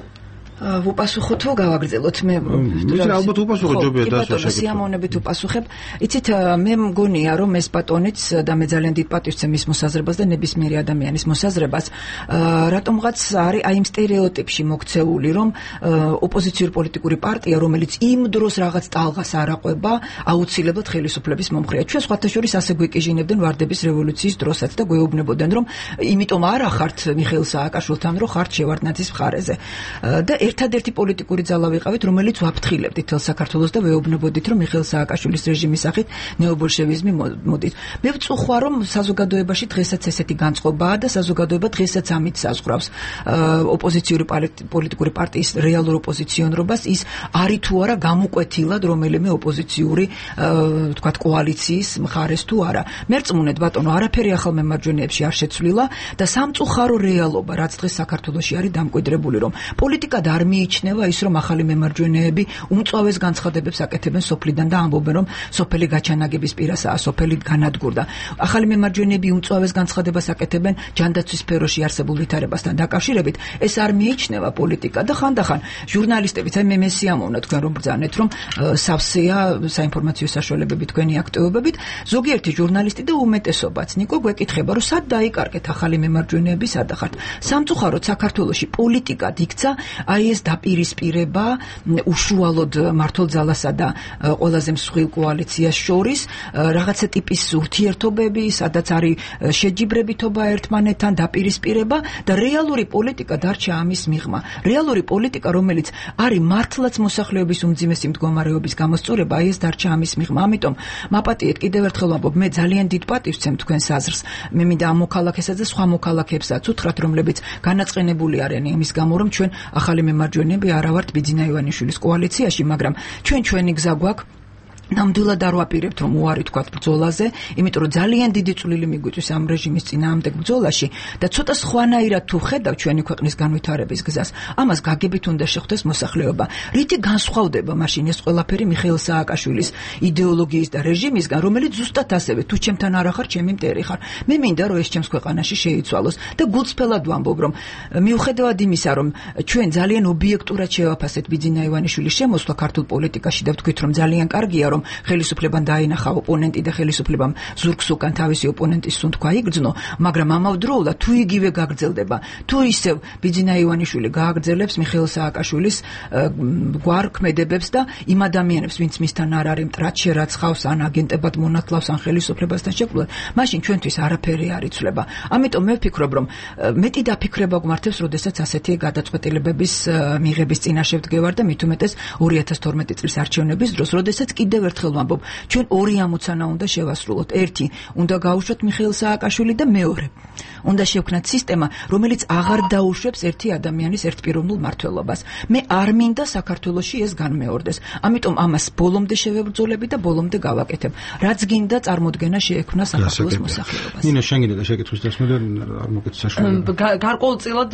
ვუპასუხო თუ გავაგრძელოთ მე ვიცი ალბათ უპასუხო ჯობია დასვა შეკითხვა სიამოვნებით უპასუხებ იცით მე მგონია რომ ეს ბატონიც და მე ძალიან დიდ პატივს ვცემ მის მოსაზრებას და ნებისმიერი ადამიანის მოსაზრებას რატომღაც არის აი იმ სტერეოტიპში მოქცეული რომ ოპოზიციური პოლიტიკური პარტია რომელიც იმ დროს რაღაც ტალღას არ აყვება აუცილებლად ხელისუფლების მომხრეა ჩვენ სხვათა შორის ასე გვეკიჟინებდნენ ვარდების რევოლუციის დროსაც და გვეუბნებოდნენ რომ იმიტომ არ ახართ მიხეილ სააკაშვილთან რომ ხართ შევარდნაძის მხარეზე და ერთადერთი პოლიტიკური ძალა ვიყავით, რომელიც ვაფრთხილებდით თელ საქართველოს და ვეუბნებოდით, რომ მიხეილ სააკაშვილის რეჟიმის სახით ნეობოლშევიზმი მოდით. მე ვწუხვა, რომ საზოგადოებაში დღესაც ესეთი განწყობაა და საზოგადოება დღესაც ამით საზღვრავს ოპოზიციური პოლიტიკური პარტიის რეალურ ოპოზიციონრობას ის არის თუ არა გამოკვეთილად რომელიმე ოპოზიციური თქვათ კოალიციის მხარეს თუ არა. მერწმუნეთ ბატონო, არაფერი ახალ მემარჯვენეებში არ შეცვლილა და სამწუხარო რეალობა, რაც დღეს საქართველოში არის დამკვიდრებული, რომ პოლიტიკა არ მიიჩნევა ის რომ ახალი მემარჯვენეები უმწვავეს განცხადებებს აკეთებენ სოფლიდან და ამბობენ რომ სოფელი გაჩანაგების პირასაა სოფელი განადგურდა ახალი მემარჯვენეები უმწვავეს განცხადებას აკეთებენ ჯანდაცვის სფეროში არსებულ ვითარებასთან დაკავშირებით ეს არ მიიჩნევა პოლიტიკა და ხანდახან ჟურნალისტებიც აი მე მესიამოვნა თქვენ რომ ბრძანეთ რომ სავსეა საინფორმაციო საშუალებები თქვენი აქტივობებით ზოგიერთი ჟურნალისტი და უმეტესობაც ნიკო გვეკითხება რომ სად დაიკარგეთ ახალი მემარჯვენეები სადა ხართ სამწუხაროდ საქართველოში პოლიტიკად იქცა აი ეს დაპირისპირება უშუალოდ მართლ ძალასა და ყველაზე მსხვილ კოალიციას შორის რაღაცა ტიპის ურთიერთობები, სადაც არის შეჯიბრებითობა ერთმანეთთან დაპირისპირება და რეალური პოლიტიკა დარჩა ამის მიღმა. რეალური პოლიტიკა, რომელიც არის მართლაც მოსახლეობის უმძიმესი მდგომარეობის გამოსწორება, აი ეს დარჩა ამის მიღმა. ამიტომ მაპატიეთ კიდევ ერთხელ ვამბობ, მე ძალიან დიდ პატივს ვცემ თქვენს აზრს. მე მინდა ამ მოქალაქესაც და სხვა მოქალაქეებსაც უთხრათ, რომლებიც განაწყენებული არიან იმის გამო, რომ ჩვენ ახალი მემარჯვენეები არა ვართ ბიძინა ივანიშვილის კოალიციაში, მაგრამ ჩვენ ჩვენი გზა გვაქვს ნამდვილად არ ვაპირებთ რომ უარი თქვათ ბრძოლაზე, იმიტომ რომ ძალიან დიდი წვლილი მიგვიწვის ამ რეჟიმის წინააღმდეგ ბრძოლაში და ცოტა სხვანაირად თუ ხედავ ჩვენი ქვეყნის განვითარების გზას, ამას გაგებით უნდა შეხვდეს მოსახლეობა. რითი განსხვავდება მაშინ ეს ყველაფერი მიხეილ სააკაშვილის იდეოლოგიის და რეჟიმისგან, რომელიც ზუსტად ასევე თუ ჩემთან არ ახარ, ჩემი მტერი ხარ. მე მინდა რომ ეს ჩემს ქვეყანაში შეიცვალოს და გულწრფელად ვამბობ რომ მიუხედავად იმისა რომ ჩვენ ძალიან ობიექტურად შევაფასეთ ბიძინა ივანიშვილის შემოსვლა ქართულ პოლიტიკაში და ვთქვით რომ ძალიან კარგია რომ ხელისუფლებამ დაინახა ოპონენტი და ხელისუფლებამ ზურგს უკან თავისი ოპონენტის სუნთქვა იგრძნო, მაგრამ ამავდროულად თუ იგივე გაგრძელდება, თუ ისევ ბიძინა ივანიშვილი გააგრძელებს მიხეილ სააკაშვილის გვარქმედებებს და იმ ადამიანებს, ვინც მისთან არ არის მტრად შერაცხავს, ან აგენტებად მონათლავს, ან ხელისუფლებასთან შეკვლევად, მაშინ ჩვენთვის არაფერი არ იცვლება. ამიტომ მე ვფიქრობ, რომ მეტი დაფიქრება გვმართებს, როდესაც ასეთი გადაწყვეტილებების მიღების წინაშე ვდგევარ და მით უმეტეს ორი ათას თორმეტი წლის არჩევნების დროს, როდესაც კიდევ ერთხელ ვამბობ, ჩვენ ორი ამოცანა უნდა შევასრულოთ. ერთი, უნდა გაუშვათ მიხეილ სააკაშვილი და მეორე, უნდა შევქნათ სისტემა, რომელიც აღარ დაუშვებს ერთი ადამიანის ერთპიროვნულ მმართველობას. მე არ მინდა საქართველოში ეს განმეორდეს. ამიტომ ამას ბოლომდე შევებრძოლები და ბოლომდე გავაკეთებ. რაც გინდა წარმოდგენა შეექმნა საქართველოს მოსახლეობას. ნინა, შენ გინდა შეკითხვის დასმოდა არ მოგეც საშუალება. გარკვეულწილად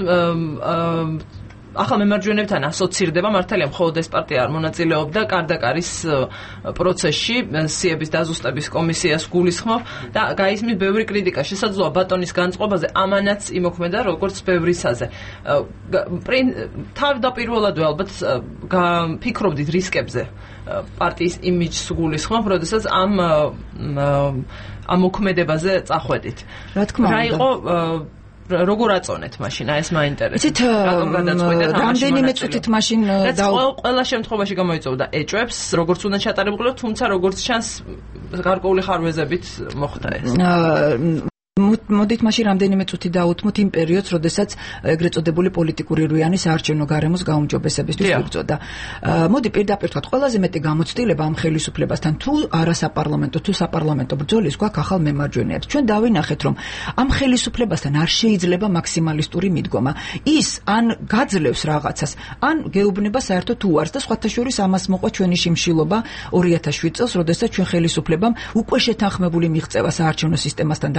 ახალ მემარჯვენეებთან ასოცირდება მართალია მხოლოდ ეს პარტია არ მონაწილეობდა კარდაკარის პროცესში სიების დაზუსტების კომისიას გულისხმობ და გაისმის ბევრი კრიტიკა შესაძლოა ბატონის განწყობაზე ამანაც იმოქმედა როგორც ბევრისაზე თავდაპირველად ალბათ ფიქრობდით რისკებზე პარტიის იმიჯს გულისხმობ როდესაც ამ ამ მოქმედებაზე წახვედით რა თქმა უნდა რა იყო როგორ აწონეთ მაშინ ეს მაინტერესებს რატომ გადაწყვეტეთ რამდენიმე წუთით მაშინ ყველა შემთხვევაში გამოიწვევდა ეჭვებს როგორც უნდა ჩატარებულიყო თუმცა როგორც ჩანს გარკვეული ხარვეზებით მოხდა ეს მოდით მაშინ რამდენიმე წუთი დაუთმოთ იმ პერიოდს, როდესაც ეგრეთ წოდებული პოლიტიკური რუიანი საარჩევნო გარემოს გაუმჯობესებისთვის ვიბრძოდა. მოდი პირდაპირ თქვათ, ყველაზე მეტი გამოცდილება ამ ხელისუფლებასთან თუ არასაპარლამენტო თუ საპარლამენტო ბრძოლის გვაქვს ახალ მემარჯვენეებს. ჩვენ დავინახეთ, რომ ამ ხელისუფლებასთან არ შეიძლება მაქსიმალისტური მიდგომა. ის ან გაძლევს რაღაცას, ან გეუბნება საერთოდ უარს და სხვათა შორის ამას მოყვა ჩვენი შიმშილობა ორი ათას შვიდ წელს, როდესაც ჩვენ ხელისუფლებამ უკვე შეთანხმებული მიღწევა საარჩევნო სისტემასთან დაკავშირებით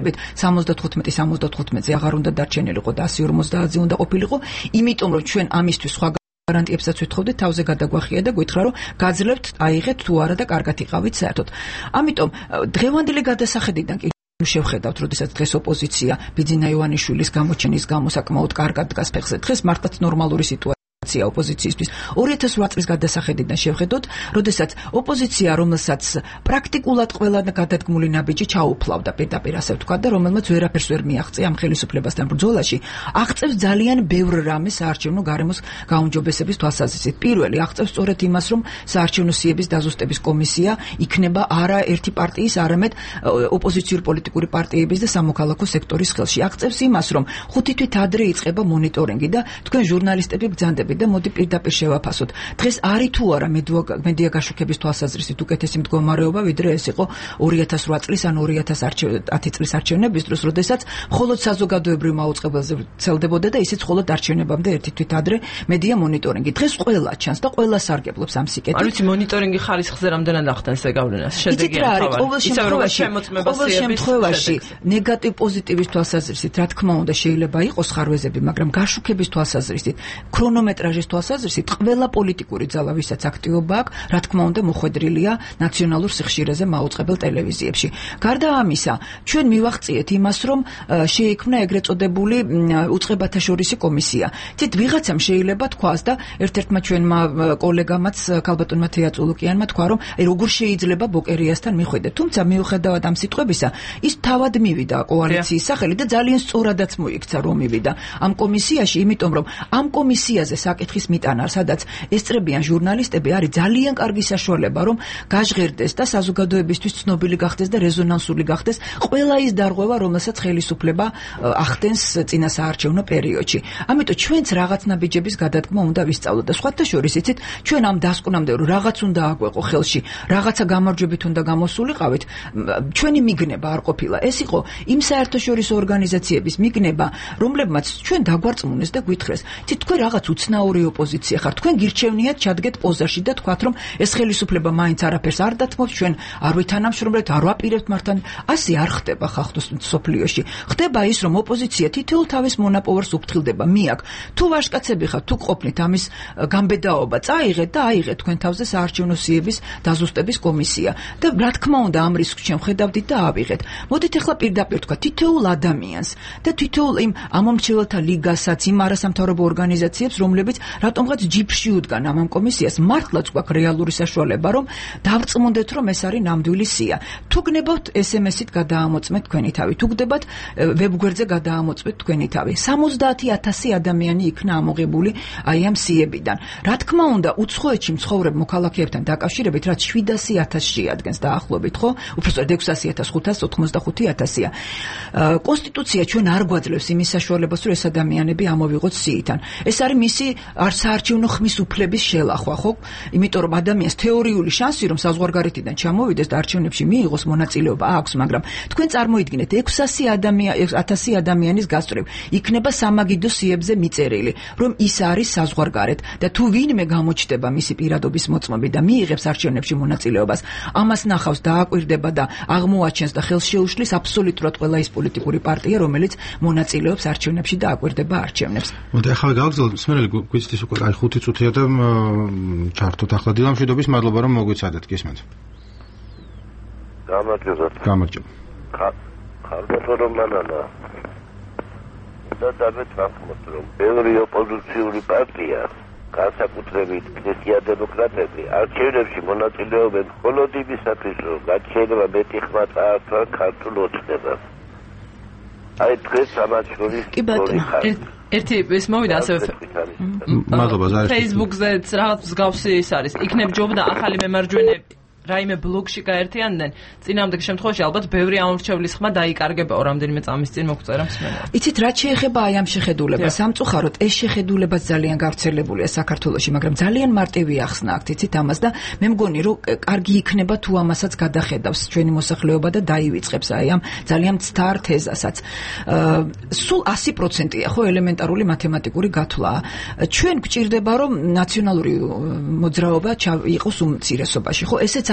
მიუხედავად სამოცდათხუთმეტი სამოცდათხუთმეტზე აღარ უნდა დარჩენილიყო და ასი ორმოცდაათზე უნდა ყოფილიყო, იმიტომ რომ ჩვენ ამისთვის სხვა გარანტიებსაც ვითხოვდით, თავზე გადაგვახია და გითხრა რომ გაძლევთ, აიღეთ თუ არა და კარგად იყავით საერთოდ. ამიტომ დღევანდელი გადასახედიდან კი შევხედავთ, როდესაც დღეს ოპოზიცია ბიძინა ივანიშვილის გამოჩენის გამო საკმაოდ კარგად დგას ფეხზე. დღეს მართლაც ნორმალური სიტუაცია ოპოზიციისთვის. ორი ათას ორი წლის გადასახედიდან შევხედოთ, როდესაც ოპოზიცია, რომელსაც პრაქტიკულად ყველა გადადგმული ნაბიჯი ჩაუფლავდა პირდაპირ ასე ვთქვა და რომელმაც ვერაფერს ვერ მიაღწია ამ ხელისუფლებასთან ბრძოლაში, აღწევს ძალიან ბევრ რამეს საარჩევნო გარემოს გაუმჯობესების თვალსაზრისით. პირველი აღწევს სწორედ იმას, რომ საარჩევნო სიების დაზუსტების კომისია იქნება არა ერთი პარტიის, არამედ ოპოზიციური პოლიტიკური პარტიების და სამოქალაქო სექტორის ხელში. აღწევს იმას, რომ ხუთი თვით ადრე იწყება მონიტორინგი და თქვენ ჟურნალისტები ბრძანდებით და მოდი პირდაპირ შევაფასოთ. დღეს არის თუ არა მედია გაშუქების თვალსაზრისით უკეთესი მდგომარეობა, ვიდრე ეს იყო ორი ათას რვა წლის ან ორი ათას ათი წლის არჩევნების დროს, როდესაც მხოლოდ საზოგადოებრივ მაუწყებელზე ვრცელდებოდა და ისიც მხოლოდ არჩევნებამდე ერთი თვით ადრე მედია მონიტორინგი. დღეს ყველა ჩანს და ყველა სარგებლობს ამ სიკეთით. არ ვიცი მონიტორინგი ხარისხზე რამდენად ახდენს ზეგავლენას. შედეგი არის ყოველ შემთხვევაში, ყოველ შემთხვევაში ნეგატივ პოზიტივის თვალსაზრისით, რა თქმა უნდა, შეიძლება იყოს ხარვეზები, მაგრამ გაშუქების თვალსაზრისით, ქრონომეტრაჟის თვალსაზრისით, ყველა პოლიტიკური ძალა, ვისაც აქტივობა აქვს, რა თქმა უნდა, მოხვედრილია ნაციონალურ სიხშირეზე მაუწყებელ ტელევიზიებში. გარდა ამისა, ჩვენ მივახციეთ იმას, რომ შეიქმნა ეგრეთ წოდებული უწყებათა შორისი კომისია. თით ვიღაცამ შეიძლება თქვას და ერთ-ერთმა ჩვენმა კოლეგამაც, ქალბატონმა თეაწულუკიანმა თქვა, რომ აი როგორ შეიძლება ბოკერიასთან მიხვიდეთ. თუმცა მიუხედავად ამ სიტყვებისა, ის თავად მივიდა კოალიციის სახელი და ძალიან სწორადაც მოიქცა რომ მივიდა ამ კომისიაში, იმიტომ რომ ამ კომისიაზე საკითხის მიტანა, სადაც ესწრებიან ჟურნალისტები, არის ძალიან კარგი საშუალება, რომ გაჟღერდეს და საზოგადოებისთვის ცნობილი გახდეს და რეზონანსული გახდეს ყველა ის დარღვევა, რომელსაც ხელისუფლება ახდენს წინა საარჩევნო პერიოდში. ამიტომ ჩვენც რაღაც ნაბიჯების გადადგმა უნდა ვისწავლოთ და სხვათა შორის იცით, ჩვენ ამ დასკვნამდე რომ რაღაც უნდა აგვეყო ხელში, რაღაცა გამარჯვებით უნდა გამოსულიყავით, ჩვენი მიგნება არ ყოფილა. ეს იყო იმ საერთაშორისო ორგანიზაციების მიგნება, რომლებმაც ჩვენ დაგვარწმუნეს და გვითხრეს, თით თქვენ რაღაც უცნაური ოპოზიცია ხართ, თქვენ გირჩევნიათ ჩადგეთ პოზაში და თქვათ, რომ ეს ხელისუფლება მაინც არაფერს არ დათმობს, ჩვენ არ ვითანამშრომლებთ, არ ვაპირებთ მართან. ასე არ ხდება ხალხოს სოფლიოში. ხდება ის, რომ ოპოზიცია თითოეულ თავის მონაპოვარს უფრთხილდება. მიაკ, თუ ვაჟკაცები ხართ, თუ ყოფნით ამის გამბედაობა, წაიღეთ და აიღეთ თქვენ თავზე საარჩევნო სიების დაზუსტების კომისია. და რა თქმა უნდა, ამ რისკს ჩვენ ხედავდით და ავიღეთ. მოდით ახლა პირდაპირ თქვა თითოეულ ადამიანს და თითოეულ იმ ამომრჩეველთა ლიგასაც, იმ არასამთავრობო ორგანიზაციებს, რომლებიც რატომღაც ჯიბრში უდგან ამ კომისიას, მართლაც გვაქვს რეალური საშუალება, რომ დავწმუნდეთ, რომ ეს არის ნამდვილი სია. თუ გნებავთ ეს ემ ეს-ით გადაამოწმეთ თქვენი თავი, თუ გდებათ ვებგვერდზე გადაამოწმეთ თქვენი თავი. სამოცდაათი ათასი ადამიანი იქნა ამოღებული აი ამ სიებიდან. რა თქმა უნდა, უცხოეთში მცხოვრებ მოქალაქეებთან დაკავშირებით, რაც შვიდასი ათასი შეადგენს დაახლოებით, ხო? უბრალოდ ექვსასი ათას ხუთას ოცდახუთი ათასია. კონსტიტუცია ჩვენ არ გვაძლევს იმის საშუალებას, რომ ეს ადამიანები ამოვიღოთ სიიდან. ეს არის მისი საარჩევნო ხმის უფლების შელახვა, ხო? იმიტომ რომ ადამიანს თეორიული შანსი, რომ საზღვარგარეთიდან ჩამოვიდეს და არჩევნებში მიიღოს მონაწილეობა აქვს, მაგრამ თქვენ წარმოიდგინეთ ექვსასი ათასი ადამიანის გასწრებ იქნება სამაგიდო სიებზე მიწერილი, რომ ის არის საზღვარგარეთ და თუ ვინმე გამოჩნდება მისი პირადობის მოწმობი და მიიღებს არჩევნებში მონაწილეობას, ამას ნახავს დააკვირდება და აღმოაჩენს და ხელს შეუშლის აბსოლუტურად ყველა ის პოლიტიკური პარტია, რომელიც მონაწილეობს არჩევნებში და აკვირდება არჩევნებს. მოდი ახლა გავაგზავნოთ, სმენელი გვიცდის უკვე აი ხუთი წუთია და ჩართოთ ახლა დილამშვიდობის, მადლობა რომ მოგვიცადეთ, გისმენთ. გამარჯობა. გამარჯობა. ხალხო მანანა. და დამეთანხმოთ, რომ ბევრი ოპოზიციური პარტია, განსაკუთრებით ქრისტიან დემოკრატები, არჩევნებში მონაწილეობენ მხოლოდ იმისათვის, რომ მათ შეიძლება მეტი ხმა წაართვან ქართულ ოცნებას. აი დღეს ამათ შორის ერთი ის მოვიდა ასე მადლობა ზარის Facebook-ზეც რაღაც მსგავსი ის არის. იქნებ ჯობდა ახალი მემარჯვენე რაიმე ბლოგში გაერთიანდნენ, წინამდელ შემთხვევაში ალბათ ბევრი ამორჩევლის ხმა დაიკარგებაო რამდენიმე წამის წინ მოგწერა მსმენელს. იცით რა შეეხება აი ამ შეხედულებას? სამწუხაროდ ეს შეხედულებაც ძალიან გავრცელებულია საქართველოში, მაგრამ ძალიან მარტივი ახსნა აქვს, იცით ამას და მე მგონი რომ კარგი იქნება თუ ამასაც გადახედავს ჩვენი მოსახლეობა და დაივიწყებს აი ამ ძალიან მცდარ თეზასაც. სულ ასი პროცენტია ხო ელემენტარული მათემატიკური გათვლაა. ჩვენ გვჭირდება რომ ნაციონალური მოძრაობა იყოს უმცირესობაში, ხო ესეც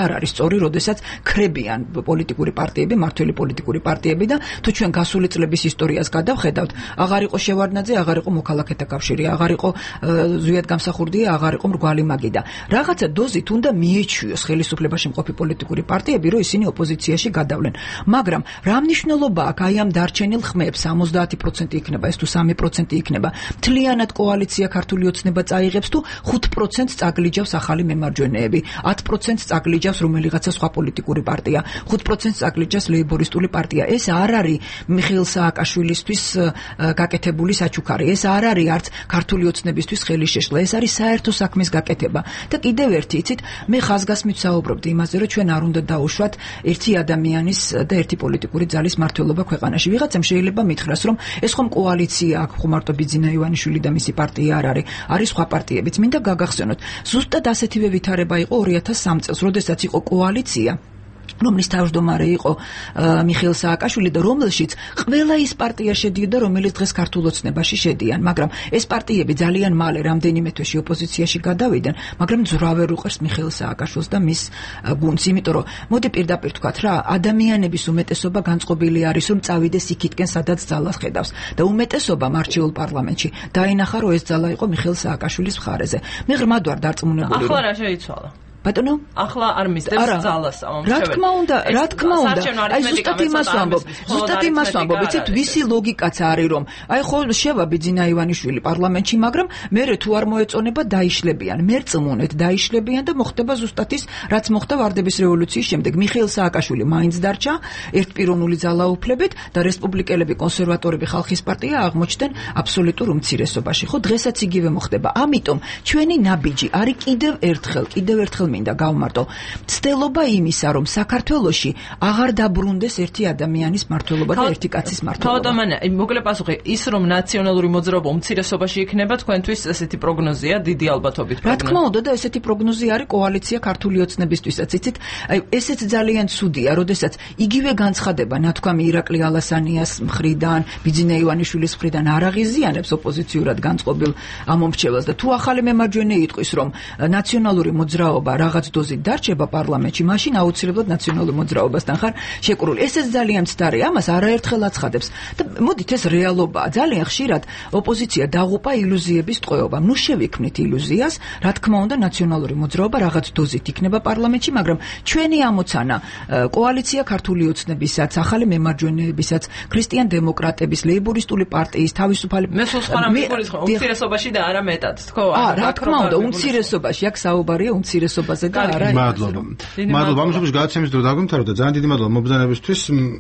არ არის სწორი, როდესაც ქრებიან პოლიტიკური პარტიები, მართველი პოლიტიკური პარტიები და თუ ჩვენ გასული წლების ისტორიას გადავხედავთ, აღარ იყო შევარდნაძე, აღარ იყო მოქალაქეთა კავშირი, აღარ იყო ზვიად გამსახურდია, აღარ იყო მრგვალი მაგი და რაღაცა დოზით უნდა მიეჩვიოს ხელისუფლებაში მყოფი პოლიტიკური პარტიები, რომ ისინი ოპოზიციაში გადავლენ. მაგრამ რა მნიშვნელობა აქვს აი ამ დარჩენილ ხმებს ორმოცდაათი პროცენტი იქნება ეს თუ სამი პროცენტი იქნება. მთლიანად კოალიცია ქართული ოცნება წაიღებს თუ ხუთ პროცენტს წაგლიჯავს ახალი მემარჯვენეები, ათ პროცენტს წაგლიჯავს რომელიღაცა სხვა პოლიტიკური პარტია, ხუთ პროცენტს წაგლიჯავს ლეიბორისტული პარტია. ეს არ არის მიხეილ სააკაშვილისთვის გაკეთებული საჩუქარი. ეს არ არის არც ქართული ოცნებისთვის ხელი შეშლა. ეს არის საერთო საქმის გაკეთება. და კიდევ ერთი, იცით, მე ხაზგასმით საუბრობდი იმაზე, რომ ჩვენ არ უნდა დაუშვათ ერთი ადამიანის და ერთი პოლიტიკური ძალის მმართველობა ქვეყანაში. ვიღაცამ შეიძლება მითხრას, რომ ეს ხომ კოალიცია აქვს, ხო მარტო ბიძინა ივანიშვილი და მისი პარტია არ არის. არის სხვა პარტიებიც. მინდა გაგახსენოთ, ზუსტად ასეთივე ვითარება იყო ორი ათას სამი წელს, როდესაც იყო კოალიცია, რომლის თავმჯდომარე იყო მიხეილ სააკაშვილი და რომელშიც ყველა ის პარტია შედიოდა, რომელიც დღეს ქართულ ოცნებაში შედიან, მაგრამ ეს პარტიები ძალიან მალე რამდენიმე თვეში ოპოზიციაში გადავიდნენ, მაგრამ ძრავერ უყურს მიხეილ სააკაშვილს და მის გუნდს, იმიტომ რომ მოდი პირდაპირ ვთქვათ რა, ადამიანების უმეტესობა განწყობილი არის, რომ წავიდეს იქითკენ, სადაც ძალას ხედავს და უმეტესობამ არჩეულ პარლამენტში დაინახა, რომ ეს ძალა იყო მიხეილ სააკაშვილის მხარეზე. მე ღრმად ვარ დარწმუნებული. ახლა რა შეიცვალა? ბატონო, ახლა არ მისდევს ძალას ამომრჩეველი. რა თქმა უნდა, რა თქმა უნდა. აი ზუსტად იმას ვამბობ, ზუსტად იმას ვამბობ, იცით, ვისი ლოგიკაც არის, რომ აი ხო შევა ბიძინა ივანიშვილი პარლამენტში, მაგრამ მერე თუ არ მოეწონება დაიშლებიან, მერწმუნეთ დაიშლებიან და მოხდება ზუსტად ის, რაც მოხდა ვარდების რევოლუციის შემდეგ. მიხეილ სააკაშვილი მაინც დარჩა ერთპიროვნული ძალაუფლებით და რესპუბლიკელები, კონსერვატორები, ხალხის პარტია აღმოჩნდნენ აბსოლუტურ უმცირესობაში. ხო დღესაც იგივე მოხდება. ამიტომ ჩვენი ნაბიჯი არის კიდევ ერთხელ, კიდევ ერთხელ მინდა გავმარტო ცდელობა იმისა, რომ საქართველოში აღარ დაბრუნდეს ერთი ადამიანის მმართველობა და ერთი კაცის მმართველობა. თავადამანა, მოკლე პასუხი, ის რომ ნაციონალური მოძრაობა უმცირესობაში იქნება, თქვენთვის ესეთი პროგნოზია, დიდი ალბათობით. რა თქმა უნდა და ესეთი პროგნოზი არის კოალიცია ქართული ოცნებისთვისაც. იცით, აი ესეც ძალიან ცუდია, როდესაც იგივე განცხადება, ნათქვამი ირაკლი ალასანიას მხრიდან, ბიძინა ივანიშვილის მხრიდან არ აღიზიანებს ოპოზიციურად განწყობილ ამომრჩეველს და თუ ახალი მემარჯვენე იტყვის, რომ ნაციონალური მოძრაობა რაღაც დოზით დარჩება პარლამენტში, მაშინ აუცილებლად ნაციონალურ მოძრაობასთან ხარ შეკრული. ესეც ძალიან მცდარია, ამას არაერთხელ აცხადებს. და მოდით ეს რეალობაა. ძალიან ხშირად ოპოზიცია დაღუპა ილუზიების ტყვეობა. ნუ შევიქმნით ილუზიას, რა თქმა უნდა, ნაციონალური მოძრაობა რაღაც დოზით იქნება პარლამენტში, მაგრამ ჩვენი ამოცანა კოალიცია ქართული ოცნებისაც, ახალი მემარჯვენეებისაც, ქრისტიან დემოკრატების, ლეიბორისტული პარტიის, თავისუფალი მე სულ სხვა რამე მიყოლის ხო, უმცირესობაში და არა მეტად, თქო? აა, რა თქმა უნდა, უმცირესობაში, აქ საუბარია უმცირესობაზე და არა. მადლობა. მადლობა ამ შემთხვევაში გადაცემის დრო დაგვიმთავრდა და ძალიან დიდი მადლობა მობრძანებისთვის.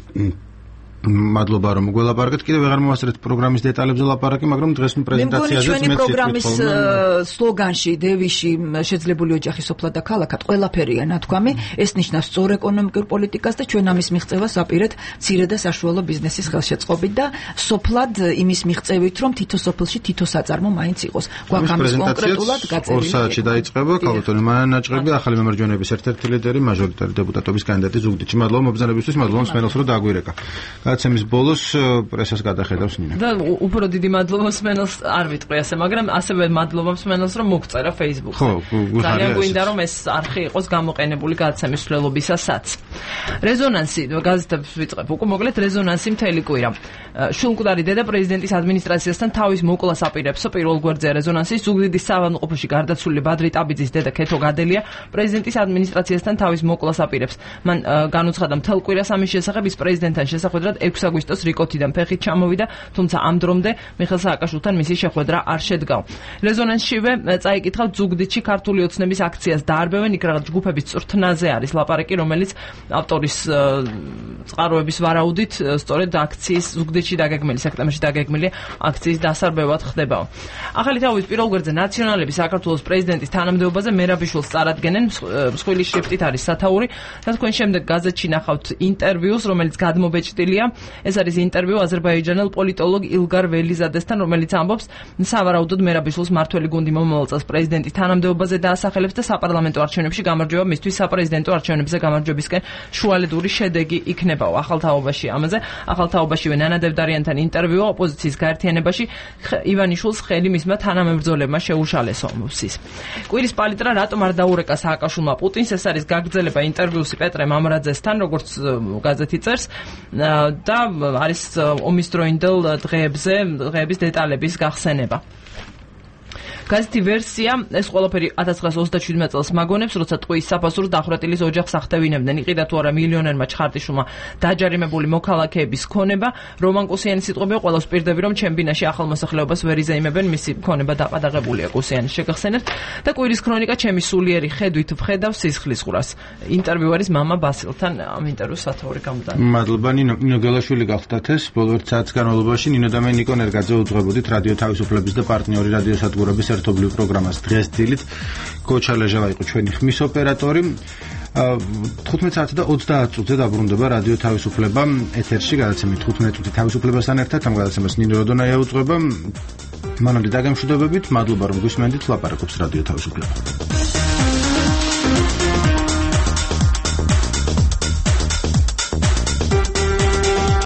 მადლობა რომ გველაპარაკეთ. კიდევ ვეღარ მოვასწრეთ პროგრამის დეტალებზე ლაპარაკი, მაგრამ დღეს ნუ პრეზენტაციაზე მე მგონი პროგრამის სლოგანში, დევისში შეძლებული ოჯახი სოფლად და ქალაქად ყველაფერია ნათქვამი. ეს ნიშნავს სწორ ეკონომიკურ პოლიტიკას და ჩვენ ამის მიღწევას ვაპირებთ მცირე და საშუალო ბიზნესის ხელშეწყობით და სოფლად იმის მიღწევით, რომ თითო სოფელში თითო საწარმო მაინც იყოს. გვაქვს ამის კონკრეტულად გაწერილი. ორ საათში დაიწყება ქალბატონი მანანა ნაჭყები, ახალი მემარჯვენეების ერთ-ერთი ლიდერი, მაჟორიტარი დეპუტატობის კანდიდატი ზუგდიდში. მადლობა მობრძანებისთვის, მადლობა მსმენელს რომ დააგვირეკა. გადაცემის ბოლოს პრესას გადახედავს ნინა. და უფრო დიდი მადლობა მსმენელს არ ვიტყვი ასე, მაგრამ ასევე მადლობა მსმენელს რომ მოგწერა Facebook-ზე. ხო, ძალიან გვინდა რომ ეს არხი იყოს გამოყენებული გადაცემის მსვლელობისასაც. რეზონანსი გაზეთებს ვიწყებ. უკვე მოკლედ რეზონანსი მთელი კვირა. შულმკვდარი დედა პრეზიდენტის ადმინისტრაციასთან თავის მოკვლას აპირებს. პირველ გვერდზე რეზონანსის ზუგდიდის საავადმყოფოში გარდაცვლილი ბადრი ტაბიძის დედა ქეთო გადელია პრეზიდენტის ადმინისტრაციასთან თავის მოკვლას აპირებს. მან განუცხადა მთელ კვირას ამის შესახებ ის პრეზიდენტთან შესახვედრად ექვსი აგვისტოს რიკოთიდან ფეხით ჩამოვიდა, თუმცა ამ დრომდე მიხეილ სააკაშვილთან მისი შეხვედრა არ შედგა. რეზონანსშივე წაიკითხავთ ზუგდიდში ქართული ოცნების აქციას დაარბევენ, იქ რაღაც ჯგუფების წვრთნაზე არის ლაპარაკი, რომელიც ავტორის წყაროების ვარაუდით სწორედ აქციის ზუგდიდში დაგეგმილი, სექტემბერში დაგეგმილი აქციის დასარბევად ხდება. ახალი თაობის პირველ გვერდზე ნაციონალები საქართველოს პრეზიდენტის თანამდებობაზე მერაბიშვილს წარადგენენ, მსხვილი შრიფტით არის სათაური და თქვენ შემდეგ გაზეთში ნახავთ ინტერვიუს, რომელიც გადმობეჭდილია ეს არის ინტერვიუ აზერბაიჯანელ პოლიტოლოგ ილგარ ველიზადესთან, რომელიც ამბობს, სავარაუდოდ მერაბიშვილს მართველი გუნდი მომავალ წელს პრეზიდენტის თანამდებობაზე დაასახელებს და საპარლამენტო არჩევნებში გამარჯვება მისთვის საპრეზიდენტო არჩევნებზე გამარჯვებისკენ შუალედური შედეგი იქნება. ახალ თაობაში ამაზე ახალ თაობაშივე ნანა დევდარიანთან ინტერვიუ ოპოზიციის გაერთიანებაში ივანიშვილს ხელი მისმა თანამებრძოლებმა შეუშალეს ომსის. კვირის პალიტრა რატომ არ დაურეკა სააკაშვილმა პუტინს? ეს არის გაგრძელება ინტერვიუსი პეტრე მამრაძესთან, როგორც გაზეთი წერს და არის ომის დროინდელ დღეებზე დღეების დეტალების გახსენება. გაზეთი ვერსია ეს ყველაფერი ათას ცხრაასი ოცდაშვიდმეტ წელს მაგონებს, როცა ტყუის საფასურს დახვრეტილის ოჯახს ახტევინებდნენ. იყიდა თუ არა მილიონერმა ჩხარტიშვილმა დაჯარიმებული მოქალაქეების ქონება. რომან კუსიანის სიტყვებია, ყველას პირდები რომ ჩემბინაში ახალ მოსახლეობას ვერ იზეიმებენ, მისი ქონება დაპადაღებულია კუსიანის შეგახსენებთ და კვირის ქრონიკა ჩემი სულიერი ხედვით ვხედავს სისხლის ყურას. ინტერვიუ არის მამა ბასილთან, ამ ინტერვიუს სათაური გამოდანა. მადლობა ნინო, ნინო გელაშვილი გახდათ ეს ბოლო ერთ საათის განმავლობაში ნინო და მე ნიკო ნერგაძე უძღვებოდით რადიო თავისუფლების და პარტნიორი რადიო სადგურების ერთობლივ პროგრამას დღეს დილით. კოჩა ლეჟავა იყო ჩვენი ხმის ოპერატორი. თხუთმეტ საათი და ოცდაათ წუთზე დაბრუნდება რადიო თავისუფლება ეთერში, გადაცემით თხუთმეტ წუთი თავისუფლებასთან ერთად. ამ გადაცემას ნინო როდონაია უძღვება. მანამდე დაგემშვიდობებით, მადლობა რომ გვისმენდით, ლაპარაკობს რადიო თავისუფლება.